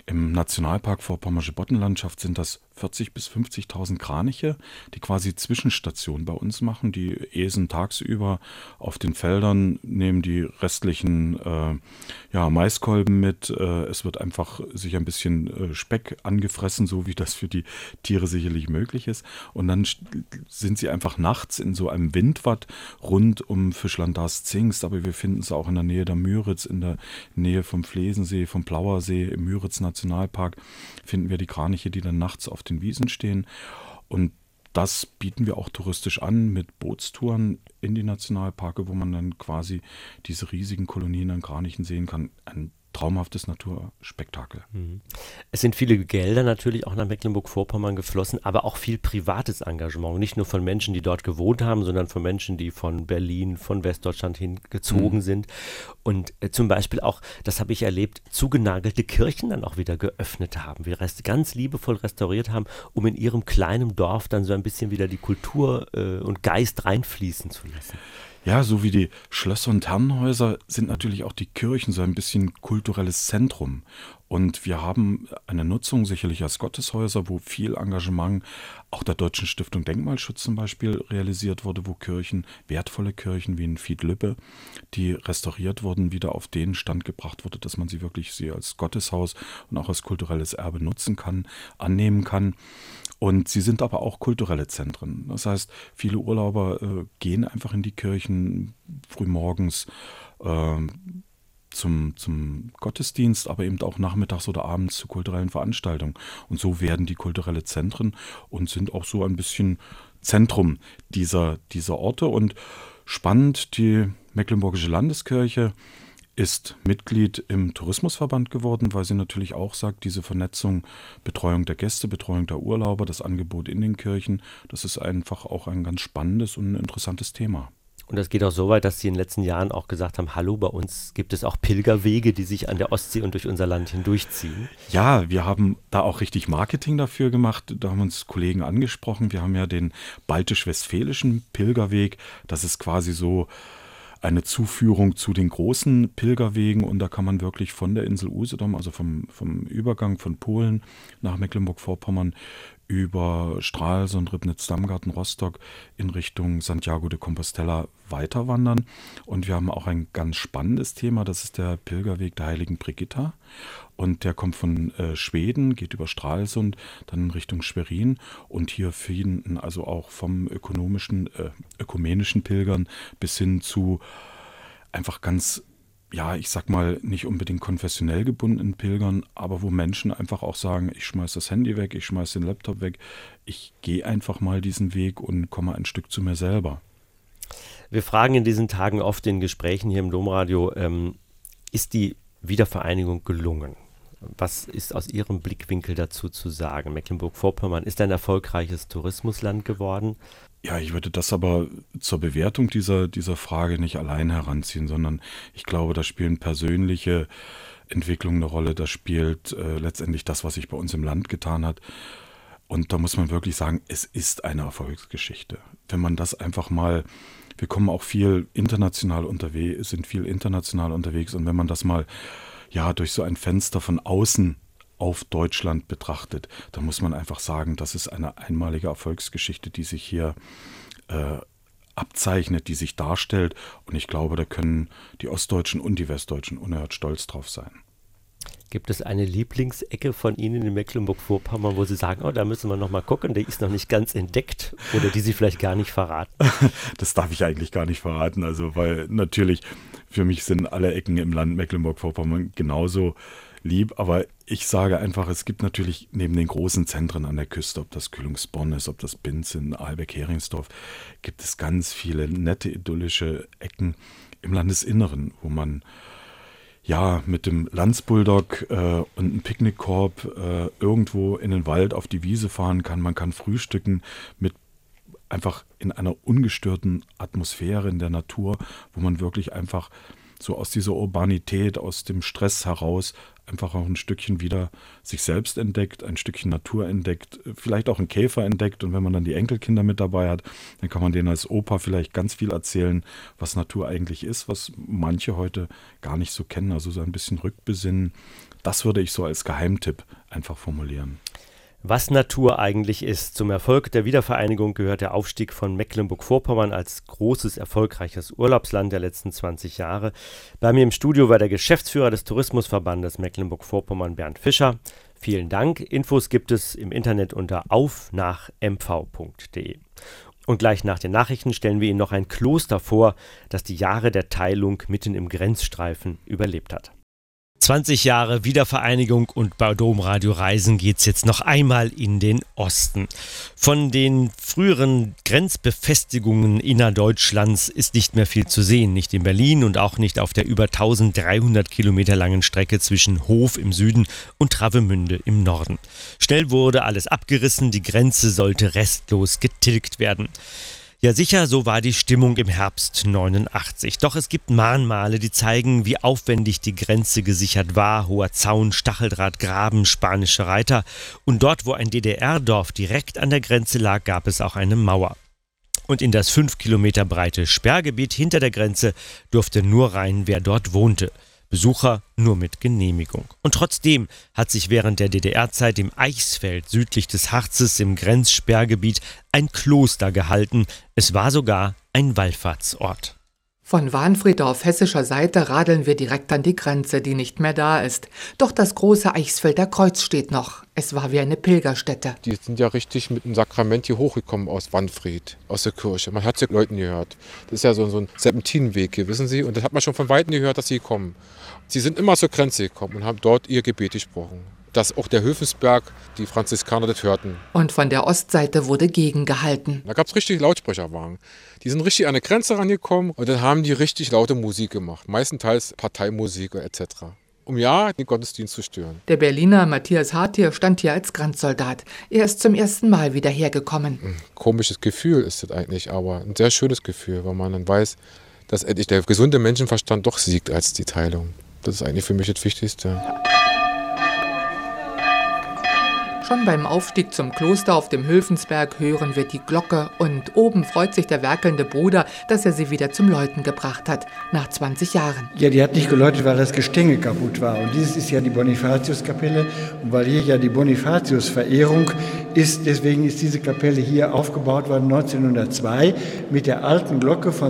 Im Nationalpark Vorpommersche Boddenlandschaft sind das 40.000 bis 50.000 Kraniche, die quasi Zwischenstation bei uns machen. Die äsen tagsüber auf den Feldern, nehmen die restlichen Maiskolben mit. Es wird einfach sich ein bisschen Speck angefressen, so wie das für die Tiere sicherlich möglich ist. Und dann sind sie einfach nachts in so einem Windwatt rund um Fischland das Zingst, aber wir finden es auch in der Nähe der Müritz, in der Nähe vom Flesensee, vom Plauersee, im Müritz Nationalpark finden wir die Kraniche, die dann nachts auf den Wiesen stehen. Und das bieten wir auch touristisch an mit Bootstouren in die Nationalparke, wo man dann quasi diese riesigen Kolonien an Kranichen sehen kann. Ein traumhaftes Naturspektakel. Es sind viele Gelder natürlich auch nach Mecklenburg-Vorpommern geflossen, aber auch viel privates Engagement. Nicht nur von Menschen, die dort gewohnt haben, sondern von Menschen, die von Berlin, von Westdeutschland hingezogen sind. Und zum Beispiel auch, das habe ich erlebt, zugenagelte Kirchen dann auch wieder geöffnet haben, wir ganz liebevoll restauriert haben, um in ihrem kleinen Dorf dann so ein bisschen wieder die Kultur und Geist reinfließen zu lassen. Ja, so wie die Schlösser und Herrenhäuser sind natürlich auch die Kirchen so ein bisschen kulturelles Zentrum. Und wir haben eine Nutzung sicherlich als Gotteshäuser, wo viel Engagement auch der Deutschen Stiftung Denkmalschutz zum Beispiel realisiert wurde, wo Kirchen, wertvolle Kirchen wie in Fiedlübbe, die restauriert wurden, wieder auf den Stand gebracht wurde, dass man sie wirklich als Gotteshaus und auch als kulturelles Erbe nutzen kann, annehmen kann. Und sie sind aber auch kulturelle Zentren. Das heißt, viele Urlauber gehen einfach in die Kirchen frühmorgens zum Gottesdienst, aber eben auch nachmittags oder abends zu kulturellen Veranstaltungen. Und so werden die kulturelle Zentren und sind auch so ein bisschen Zentrum dieser Orte. Und spannend, die Mecklenburgische Landeskirche ist Mitglied im Tourismusverband geworden, weil sie natürlich auch sagt, diese Vernetzung, Betreuung der Gäste, Betreuung der Urlauber, das Angebot in den Kirchen, das ist einfach auch ein ganz spannendes und interessantes Thema. Und das geht auch so weit, dass Sie in den letzten Jahren auch gesagt haben, hallo, bei uns gibt es auch Pilgerwege, die sich an der Ostsee und durch unser Land hindurchziehen. Ja, wir haben da auch richtig Marketing dafür gemacht. Da haben uns Kollegen angesprochen. Wir haben ja den baltisch-westfälischen Pilgerweg. Das ist quasi so eine Zuführung zu den großen Pilgerwegen, und da kann man wirklich von der Insel Usedom, also vom Übergang von Polen nach Mecklenburg-Vorpommern über Stralsund, Ribnitz, Damgarten, Rostock in Richtung Santiago de Compostela weiter wandern. Und wir haben auch ein ganz spannendes Thema, das ist der Pilgerweg der Heiligen Brigitta. Und der kommt von Schweden, geht über Stralsund, dann in Richtung Schwerin. Und hier finden also auch vom ökumenischen Pilgern bis hin zu einfach ganz, ja, ich sag mal, nicht unbedingt konfessionell gebundenen Pilgern, aber wo Menschen einfach auch sagen, ich schmeiß das Handy weg, ich schmeiß den Laptop weg, ich gehe einfach mal diesen Weg und komme ein Stück zu mir selber. Wir fragen in diesen Tagen oft in Gesprächen hier im Domradio, ist die Wiedervereinigung gelungen? Was ist aus Ihrem Blickwinkel dazu zu sagen? Mecklenburg-Vorpommern ist ein erfolgreiches Tourismusland geworden. Ja, ich würde das aber zur Bewertung dieser Frage nicht allein heranziehen, sondern ich glaube, da spielen persönliche Entwicklungen eine Rolle. Da spielt letztendlich das, was sich bei uns im Land getan hat. Und da muss man wirklich sagen, es ist eine Erfolgsgeschichte. Wenn man das einfach mal, wir kommen auch viel international unterwegs, sind viel international unterwegs, und wenn man das mal durch so ein Fenster von außen auf Deutschland betrachtet, dann muss man einfach sagen, das ist eine einmalige Erfolgsgeschichte, die sich hier abzeichnet, die sich darstellt. Und ich glaube, da können die Ostdeutschen und die Westdeutschen unerhört stolz drauf sein. Gibt es eine Lieblingsecke von Ihnen in Mecklenburg-Vorpommern, wo Sie sagen, oh, da müssen wir noch mal gucken, die ist noch nicht ganz entdeckt, oder die Sie vielleicht gar nicht verraten? Das darf ich eigentlich gar nicht verraten, also weil natürlich für mich sind alle Ecken im Land Mecklenburg-Vorpommern genauso lieb, aber ich sage einfach, es gibt natürlich neben den großen Zentren an der Küste, ob das Kühlungsborn ist, ob das Binz in Ahlbeck-Heringsdorf, gibt es ganz viele nette, idyllische Ecken im Landesinneren, wo man mit dem Landsbulldog und einem Picknickkorb irgendwo in den Wald auf die Wiese fahren kann. Man kann frühstücken mit einfach in einer ungestörten Atmosphäre in der Natur, wo man wirklich einfach so aus dieser Urbanität, aus dem Stress heraus einfach auch ein Stückchen wieder sich selbst entdeckt, ein Stückchen Natur entdeckt, vielleicht auch einen Käfer entdeckt. Und wenn man dann die Enkelkinder mit dabei hat, dann kann man denen als Opa vielleicht ganz viel erzählen, was Natur eigentlich ist, was manche heute gar nicht so kennen. Also so ein bisschen rückbesinnen. Das würde ich so als Geheimtipp einfach formulieren. Was Natur eigentlich ist. Zum Erfolg der Wiedervereinigung gehört der Aufstieg von Mecklenburg-Vorpommern als großes, erfolgreiches Urlaubsland der letzten 20 Jahre. Bei mir im Studio war der Geschäftsführer des Tourismusverbandes Mecklenburg-Vorpommern, Bernd Fischer. Vielen Dank. Infos gibt es im Internet unter aufnachmv.de. Und gleich nach den Nachrichten stellen wir Ihnen noch ein Kloster vor, das die Jahre der Teilung mitten im Grenzstreifen überlebt hat. 20 Jahre Wiedervereinigung und bei Domradio Reisen geht es jetzt noch einmal in den Osten. Von den früheren Grenzbefestigungen innerdeutschlands ist nicht mehr viel zu sehen. Nicht in Berlin und auch nicht auf der über 1300 Kilometer langen Strecke zwischen Hof im Süden und Travemünde im Norden. Schnell wurde alles abgerissen, die Grenze sollte restlos getilgt werden. Ja sicher, so war die Stimmung im Herbst 89. Doch es gibt Mahnmale, die zeigen, wie aufwendig die Grenze gesichert war. Hoher Zaun, Stacheldraht, Graben, spanische Reiter. Und dort, wo ein DDR-Dorf direkt an der Grenze lag, gab es auch eine Mauer. Und in das 5 Kilometer breite Sperrgebiet hinter der Grenze durfte nur rein, wer dort wohnte. Besucher nur mit Genehmigung. Und trotzdem hat sich während der DDR-Zeit im Eichsfeld südlich des Harzes im Grenzsperrgebiet ein Kloster gehalten. Es war sogar ein Wallfahrtsort. Von Wanfried auf hessischer Seite radeln wir direkt an die Grenze, die nicht mehr da ist. Doch das große Eichsfelder Kreuz steht noch. Es war wie eine Pilgerstätte. Die sind ja richtig mit dem Sakrament hier hochgekommen aus Wanfried, aus der Kirche. Man hat es ja Leuten gehört. Das ist ja so ein Serpentinenweg hier, wissen Sie? Und das hat man schon von Weitem gehört, dass sie kommen. Sie sind immer zur Grenze gekommen und haben dort ihr Gebet gesprochen. Dass auch der Höfensberg, die Franziskaner das hörten. Und von der Ostseite wurde gegengehalten. Da gab es richtig Lautsprecherwagen. Die sind richtig an der Grenze rangekommen und dann haben die richtig laute Musik gemacht. Meistenteils Parteimusik etc. Um ja den Gottesdienst zu stören. Der Berliner Matthias Hartier stand hier als Grenzsoldat. Er ist zum ersten Mal wieder hergekommen. Ein komisches Gefühl ist das eigentlich, aber ein sehr schönes Gefühl, weil man dann weiß, dass endlich der gesunde Menschenverstand doch siegt als die Teilung. Das ist eigentlich für mich das Wichtigste. Schon beim Aufstieg zum Kloster auf dem Hülfensberg hören wir die Glocke und oben freut sich der werkelnde Bruder, dass er sie wieder zum Läuten gebracht hat, nach 20 Jahren. Ja, die hat nicht geläutet, weil das Gestänge kaputt war. Und dieses ist ja die Bonifatiuskapelle. Und weil hier ja die Bonifatius-Verehrung ist, deswegen ist diese Kapelle hier aufgebaut worden 1902 mit der alten Glocke von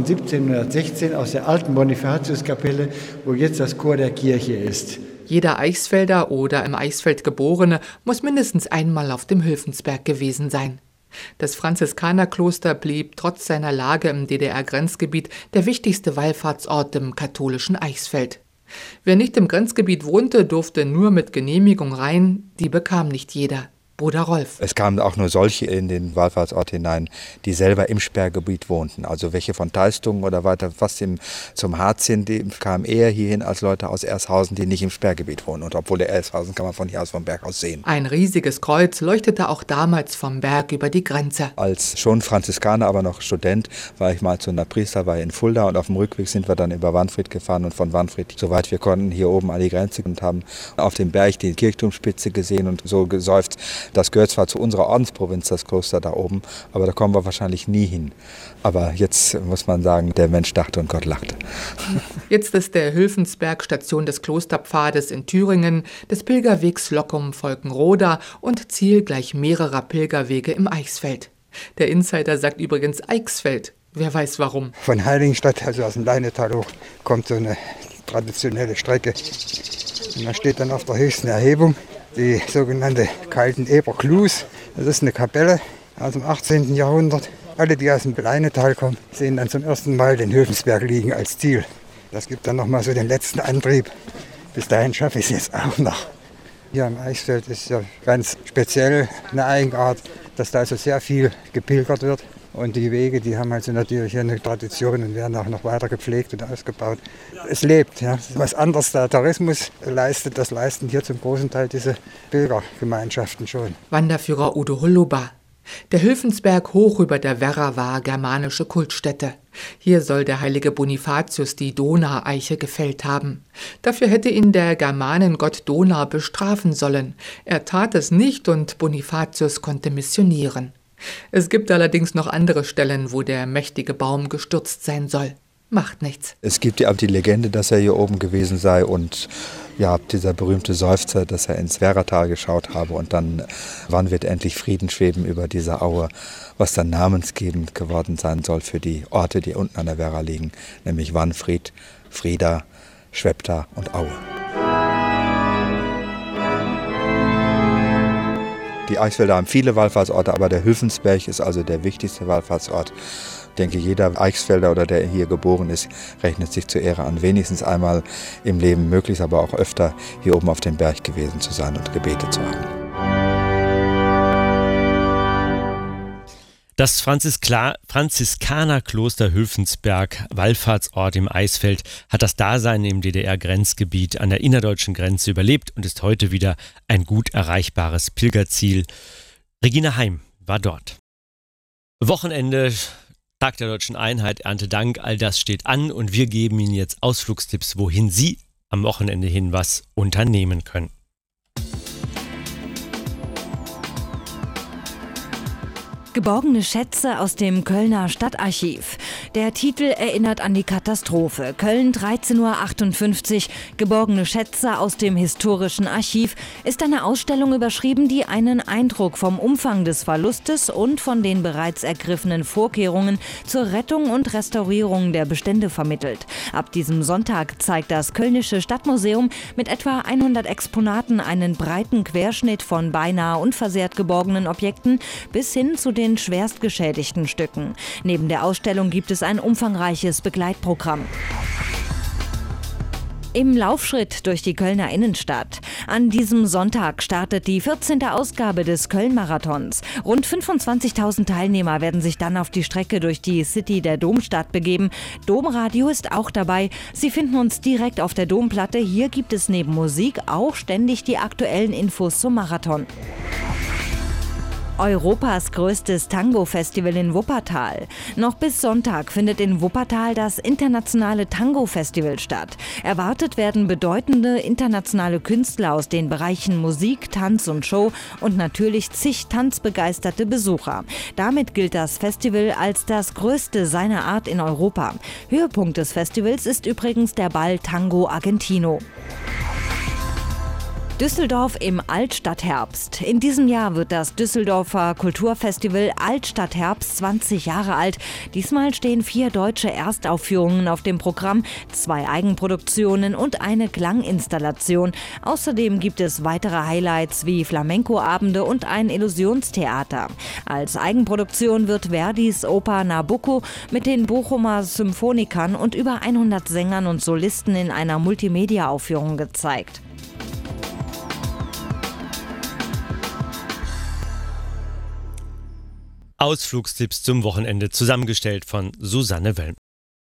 1716 aus der alten Bonifatiuskapelle, wo jetzt das Chor der Kirche ist. Jeder Eichsfelder oder im Eichsfeld Geborene muss mindestens einmal auf dem Hülfensberg gewesen sein. Das Franziskanerkloster blieb trotz seiner Lage im DDR-Grenzgebiet der wichtigste Wallfahrtsort im katholischen Eichsfeld. Wer nicht im Grenzgebiet wohnte, durfte nur mit Genehmigung rein, die bekam nicht jeder. Bruder Rolf. Es kamen auch nur solche in den Wallfahrtsort hinein, die selber im Sperrgebiet wohnten. Also welche von Teistungen oder weiter fast zum Harz hin, die kamen eher hierhin als Leute aus Ershausen, die nicht im Sperrgebiet wohnen. Und obwohl der Ershausen kann man von hier aus vom Berg aus sehen. Ein riesiges Kreuz leuchtete auch damals vom Berg über die Grenze. Als schon Franziskaner, aber noch Student, war ich mal zu einer Priesterweihe in Fulda und auf dem Rückweg sind wir dann über Wanfried gefahren und von Wanfried, soweit wir konnten, hier oben an die Grenze und haben auf dem Berg die Kirchturmspitze gesehen und so geseufzt. Das gehört zwar zu unserer Ordensprovinz, das Kloster da oben, aber da kommen wir wahrscheinlich nie hin. Aber jetzt muss man sagen, der Mensch dachte und Gott lachte. Jetzt ist der Hülfensberg Station des Klosterpfades in Thüringen, des Pilgerwegs Lockum-Volkenroda und Ziel gleich mehrerer Pilgerwege im Eichsfeld. Der Insider sagt übrigens Eichsfeld. Wer weiß warum. Von Heiligenstadt, also aus dem Leinetal hoch, kommt so eine traditionelle Strecke. Und da steht dann auf der höchsten Erhebung die sogenannte Kalteneber-Klus. Das ist eine Kapelle aus dem 18. Jahrhundert. Alle, die aus dem Leinetal kommen, sehen dann zum ersten Mal den Hülfensberg liegen als Ziel. Das gibt dann nochmal so den letzten Antrieb. Bis dahin schaffe ich es jetzt auch noch. Hier am Eichsfeld ist ja ganz speziell eine Eigenart, dass da also sehr viel gepilgert wird. Und die Wege, die haben also natürlich eine Tradition und werden auch noch weiter gepflegt und ausgebaut. Es lebt, ja. Was anderes der Tourismus leistet, das leisten hier zum großen Teil diese Pilgergemeinschaften schon. Wanderführer Udo Holluber. Der Hülfensberg hoch über der Werra war germanische Kultstätte. Hier soll der heilige Bonifatius die Donaueiche gefällt haben. Dafür hätte ihn der Germanengott Donau bestrafen sollen. Er tat es nicht und Bonifatius konnte missionieren. Es gibt allerdings noch andere Stellen, wo der mächtige Baum gestürzt sein soll. Macht nichts. Es gibt ja auch die Legende, dass er hier oben gewesen sei und ja, dieser berühmte Seufzer, dass er ins Werratal geschaut habe und dann, wann wird endlich Frieden schweben über dieser Aue, was dann namensgebend geworden sein soll für die Orte, die unten an der Werra liegen, nämlich Wanfried, Frieda, Schwebda und Aue. Die Eichsfelder haben viele Wallfahrtsorte, aber der Hülfensberg ist also der wichtigste Wallfahrtsort. Ich denke, jeder Eichsfelder oder der hier geboren ist, rechnet sich zur Ehre an, wenigstens einmal im Leben, möglichst aber auch öfter hier oben auf dem Berg gewesen zu sein und gebetet zu haben. Das Franziskanerkloster Hülfensberg, Wallfahrtsort im Eisfeld, hat das Dasein im DDR-Grenzgebiet an der innerdeutschen Grenze überlebt und ist heute wieder ein gut erreichbares Pilgerziel. Regina Heim war dort. Wochenende, Tag der Deutschen Einheit, Erntedank, all das steht an und wir geben Ihnen jetzt Ausflugstipps, wohin Sie am Wochenende hin was unternehmen können. Geborgene Schätze aus dem Kölner Stadtarchiv. Der Titel erinnert an die Katastrophe. Köln 13:58 Uhr. Geborgene Schätze aus dem historischen Archiv ist eine Ausstellung überschrieben, die einen Eindruck vom Umfang des Verlustes und von den bereits ergriffenen Vorkehrungen zur Rettung und Restaurierung der Bestände vermittelt. Ab diesem Sonntag zeigt das Kölnische Stadtmuseum mit etwa 100 Exponaten einen breiten Querschnitt von beinahe unversehrt geborgenen Objekten bis hin zu den schwerst geschädigten Stücken. Neben der Ausstellung gibt es ein umfangreiches Begleitprogramm. Im Laufschritt durch die Kölner Innenstadt. An diesem Sonntag startet die 14. Ausgabe des Köln-Marathons. Rund 25.000 Teilnehmer werden sich dann auf die Strecke durch die City der Domstadt begeben. Domradio ist auch dabei. Sie finden uns direkt auf der Domplatte. Hier gibt es neben Musik auch ständig die aktuellen Infos zum Marathon. Europas größtes Tango-Festival in Wuppertal. Noch bis Sonntag findet in Wuppertal das internationale Tango-Festival statt. Erwartet werden bedeutende internationale Künstler aus den Bereichen Musik, Tanz und Show und natürlich zig tanzbegeisterte Besucher. Damit gilt das Festival als das größte seiner Art in Europa. Höhepunkt des Festivals ist übrigens der Ball Tango Argentino. Düsseldorf im Altstadtherbst. In diesem Jahr wird das Düsseldorfer Kulturfestival Altstadtherbst 20 Jahre alt. Diesmal stehen 4 deutsche Erstaufführungen auf dem Programm, 2 Eigenproduktionen und eine Klanginstallation. Außerdem gibt es weitere Highlights wie Flamenco-Abende und ein Illusionstheater. Als Eigenproduktion wird Verdis Oper Nabucco mit den Bochumer Symphonikern und über 100 Sängern und Solisten in einer Multimedia-Aufführung gezeigt. Ausflugstipps zum Wochenende, zusammengestellt von Susanne Wölm.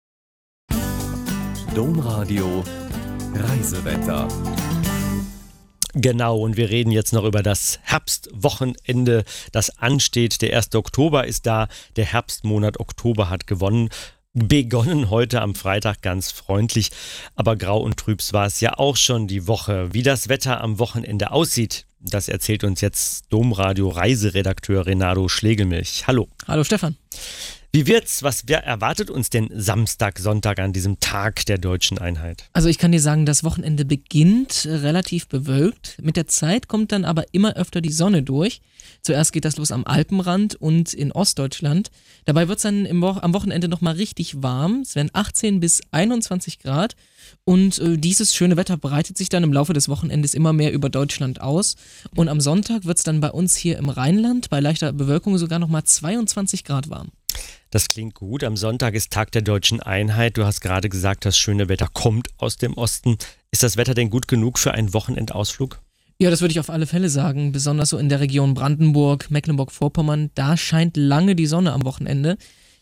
Domradio Reisewetter. Genau, und wir reden jetzt noch über das Herbstwochenende, das ansteht. Der 1. Oktober ist da, der Herbstmonat Oktober hat begonnen heute am Freitag ganz freundlich, aber grau und trübs war es ja auch schon die Woche. Wie das Wetter am Wochenende aussieht, das erzählt uns jetzt Domradio-Reiseredakteur Renato Schlegelmilch. Hallo. Hallo Stefan. Wie wird's? Wer erwartet uns denn Samstag, Sonntag an diesem Tag der Deutschen Einheit? Also ich kann dir sagen, das Wochenende beginnt relativ bewölkt. Mit der Zeit kommt dann aber immer öfter die Sonne durch. Zuerst geht das los am Alpenrand und in Ostdeutschland. Dabei wird es dann am Wochenende nochmal richtig warm. Es werden 18 bis 21 Grad. Und dieses schöne Wetter breitet sich dann im Laufe des Wochenendes immer mehr über Deutschland aus. Und am Sonntag wird es dann bei uns hier im Rheinland bei leichter Bewölkung sogar nochmal 22 Grad warm. Das klingt gut. Am Sonntag ist Tag der Deutschen Einheit. Du hast gerade gesagt, das schöne Wetter kommt aus dem Osten. Ist das Wetter denn gut genug für einen Wochenendausflug? Ja, das würde ich auf alle Fälle sagen. Besonders so in der Region Brandenburg, Mecklenburg-Vorpommern. Da scheint lange die Sonne am Wochenende.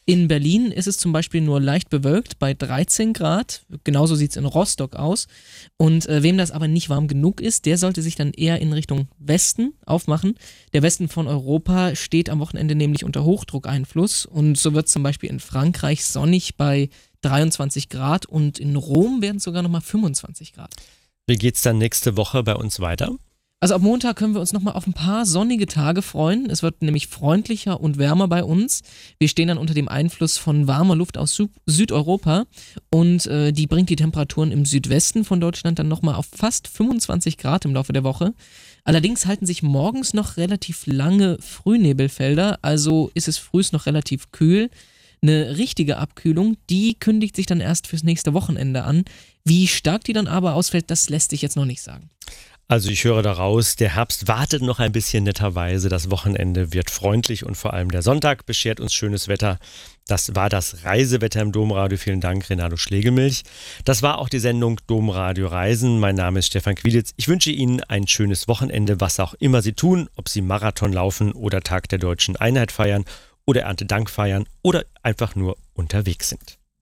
In Berlin ist es zum Beispiel nur leicht bewölkt bei 13 Grad. Genauso sieht es in Rostock aus. Und wem das aber nicht warm genug ist, der sollte sich dann eher in Richtung Westen aufmachen. Der Westen von Europa steht am Wochenende nämlich unter Hochdruckeinfluss. Und so wird zum Beispiel in Frankreich sonnig bei 23 Grad und in Rom werden es sogar nochmal 25 Grad. Wie geht's dann nächste Woche bei uns weiter? Also ab Montag können wir uns nochmal auf ein paar sonnige Tage freuen. Es wird nämlich freundlicher und wärmer bei uns. Wir stehen dann unter dem Einfluss von warmer Luft aus Südeuropa und die bringt die Temperaturen im Südwesten von Deutschland dann nochmal auf fast 25 Grad im Laufe der Woche. Allerdings halten sich morgens noch relativ lange Frühnebelfelder, also ist es frühs noch relativ kühl. Eine richtige Abkühlung, die kündigt sich dann erst fürs nächste Wochenende an. Wie stark die dann aber ausfällt, das lässt sich jetzt noch nicht sagen. Also ich höre daraus, der Herbst wartet noch ein bisschen netterweise. Das Wochenende wird freundlich und vor allem der Sonntag beschert uns schönes Wetter. Das war das Reisewetter im Domradio. Vielen Dank, Renato Schlegelmilch. Das war auch die Sendung Domradio Reisen. Mein Name ist Stefan Quilitz. Ich wünsche Ihnen ein schönes Wochenende, was auch immer Sie tun, ob Sie Marathon laufen oder Tag der Deutschen Einheit feiern oder Erntedank feiern oder einfach nur unterwegs sind.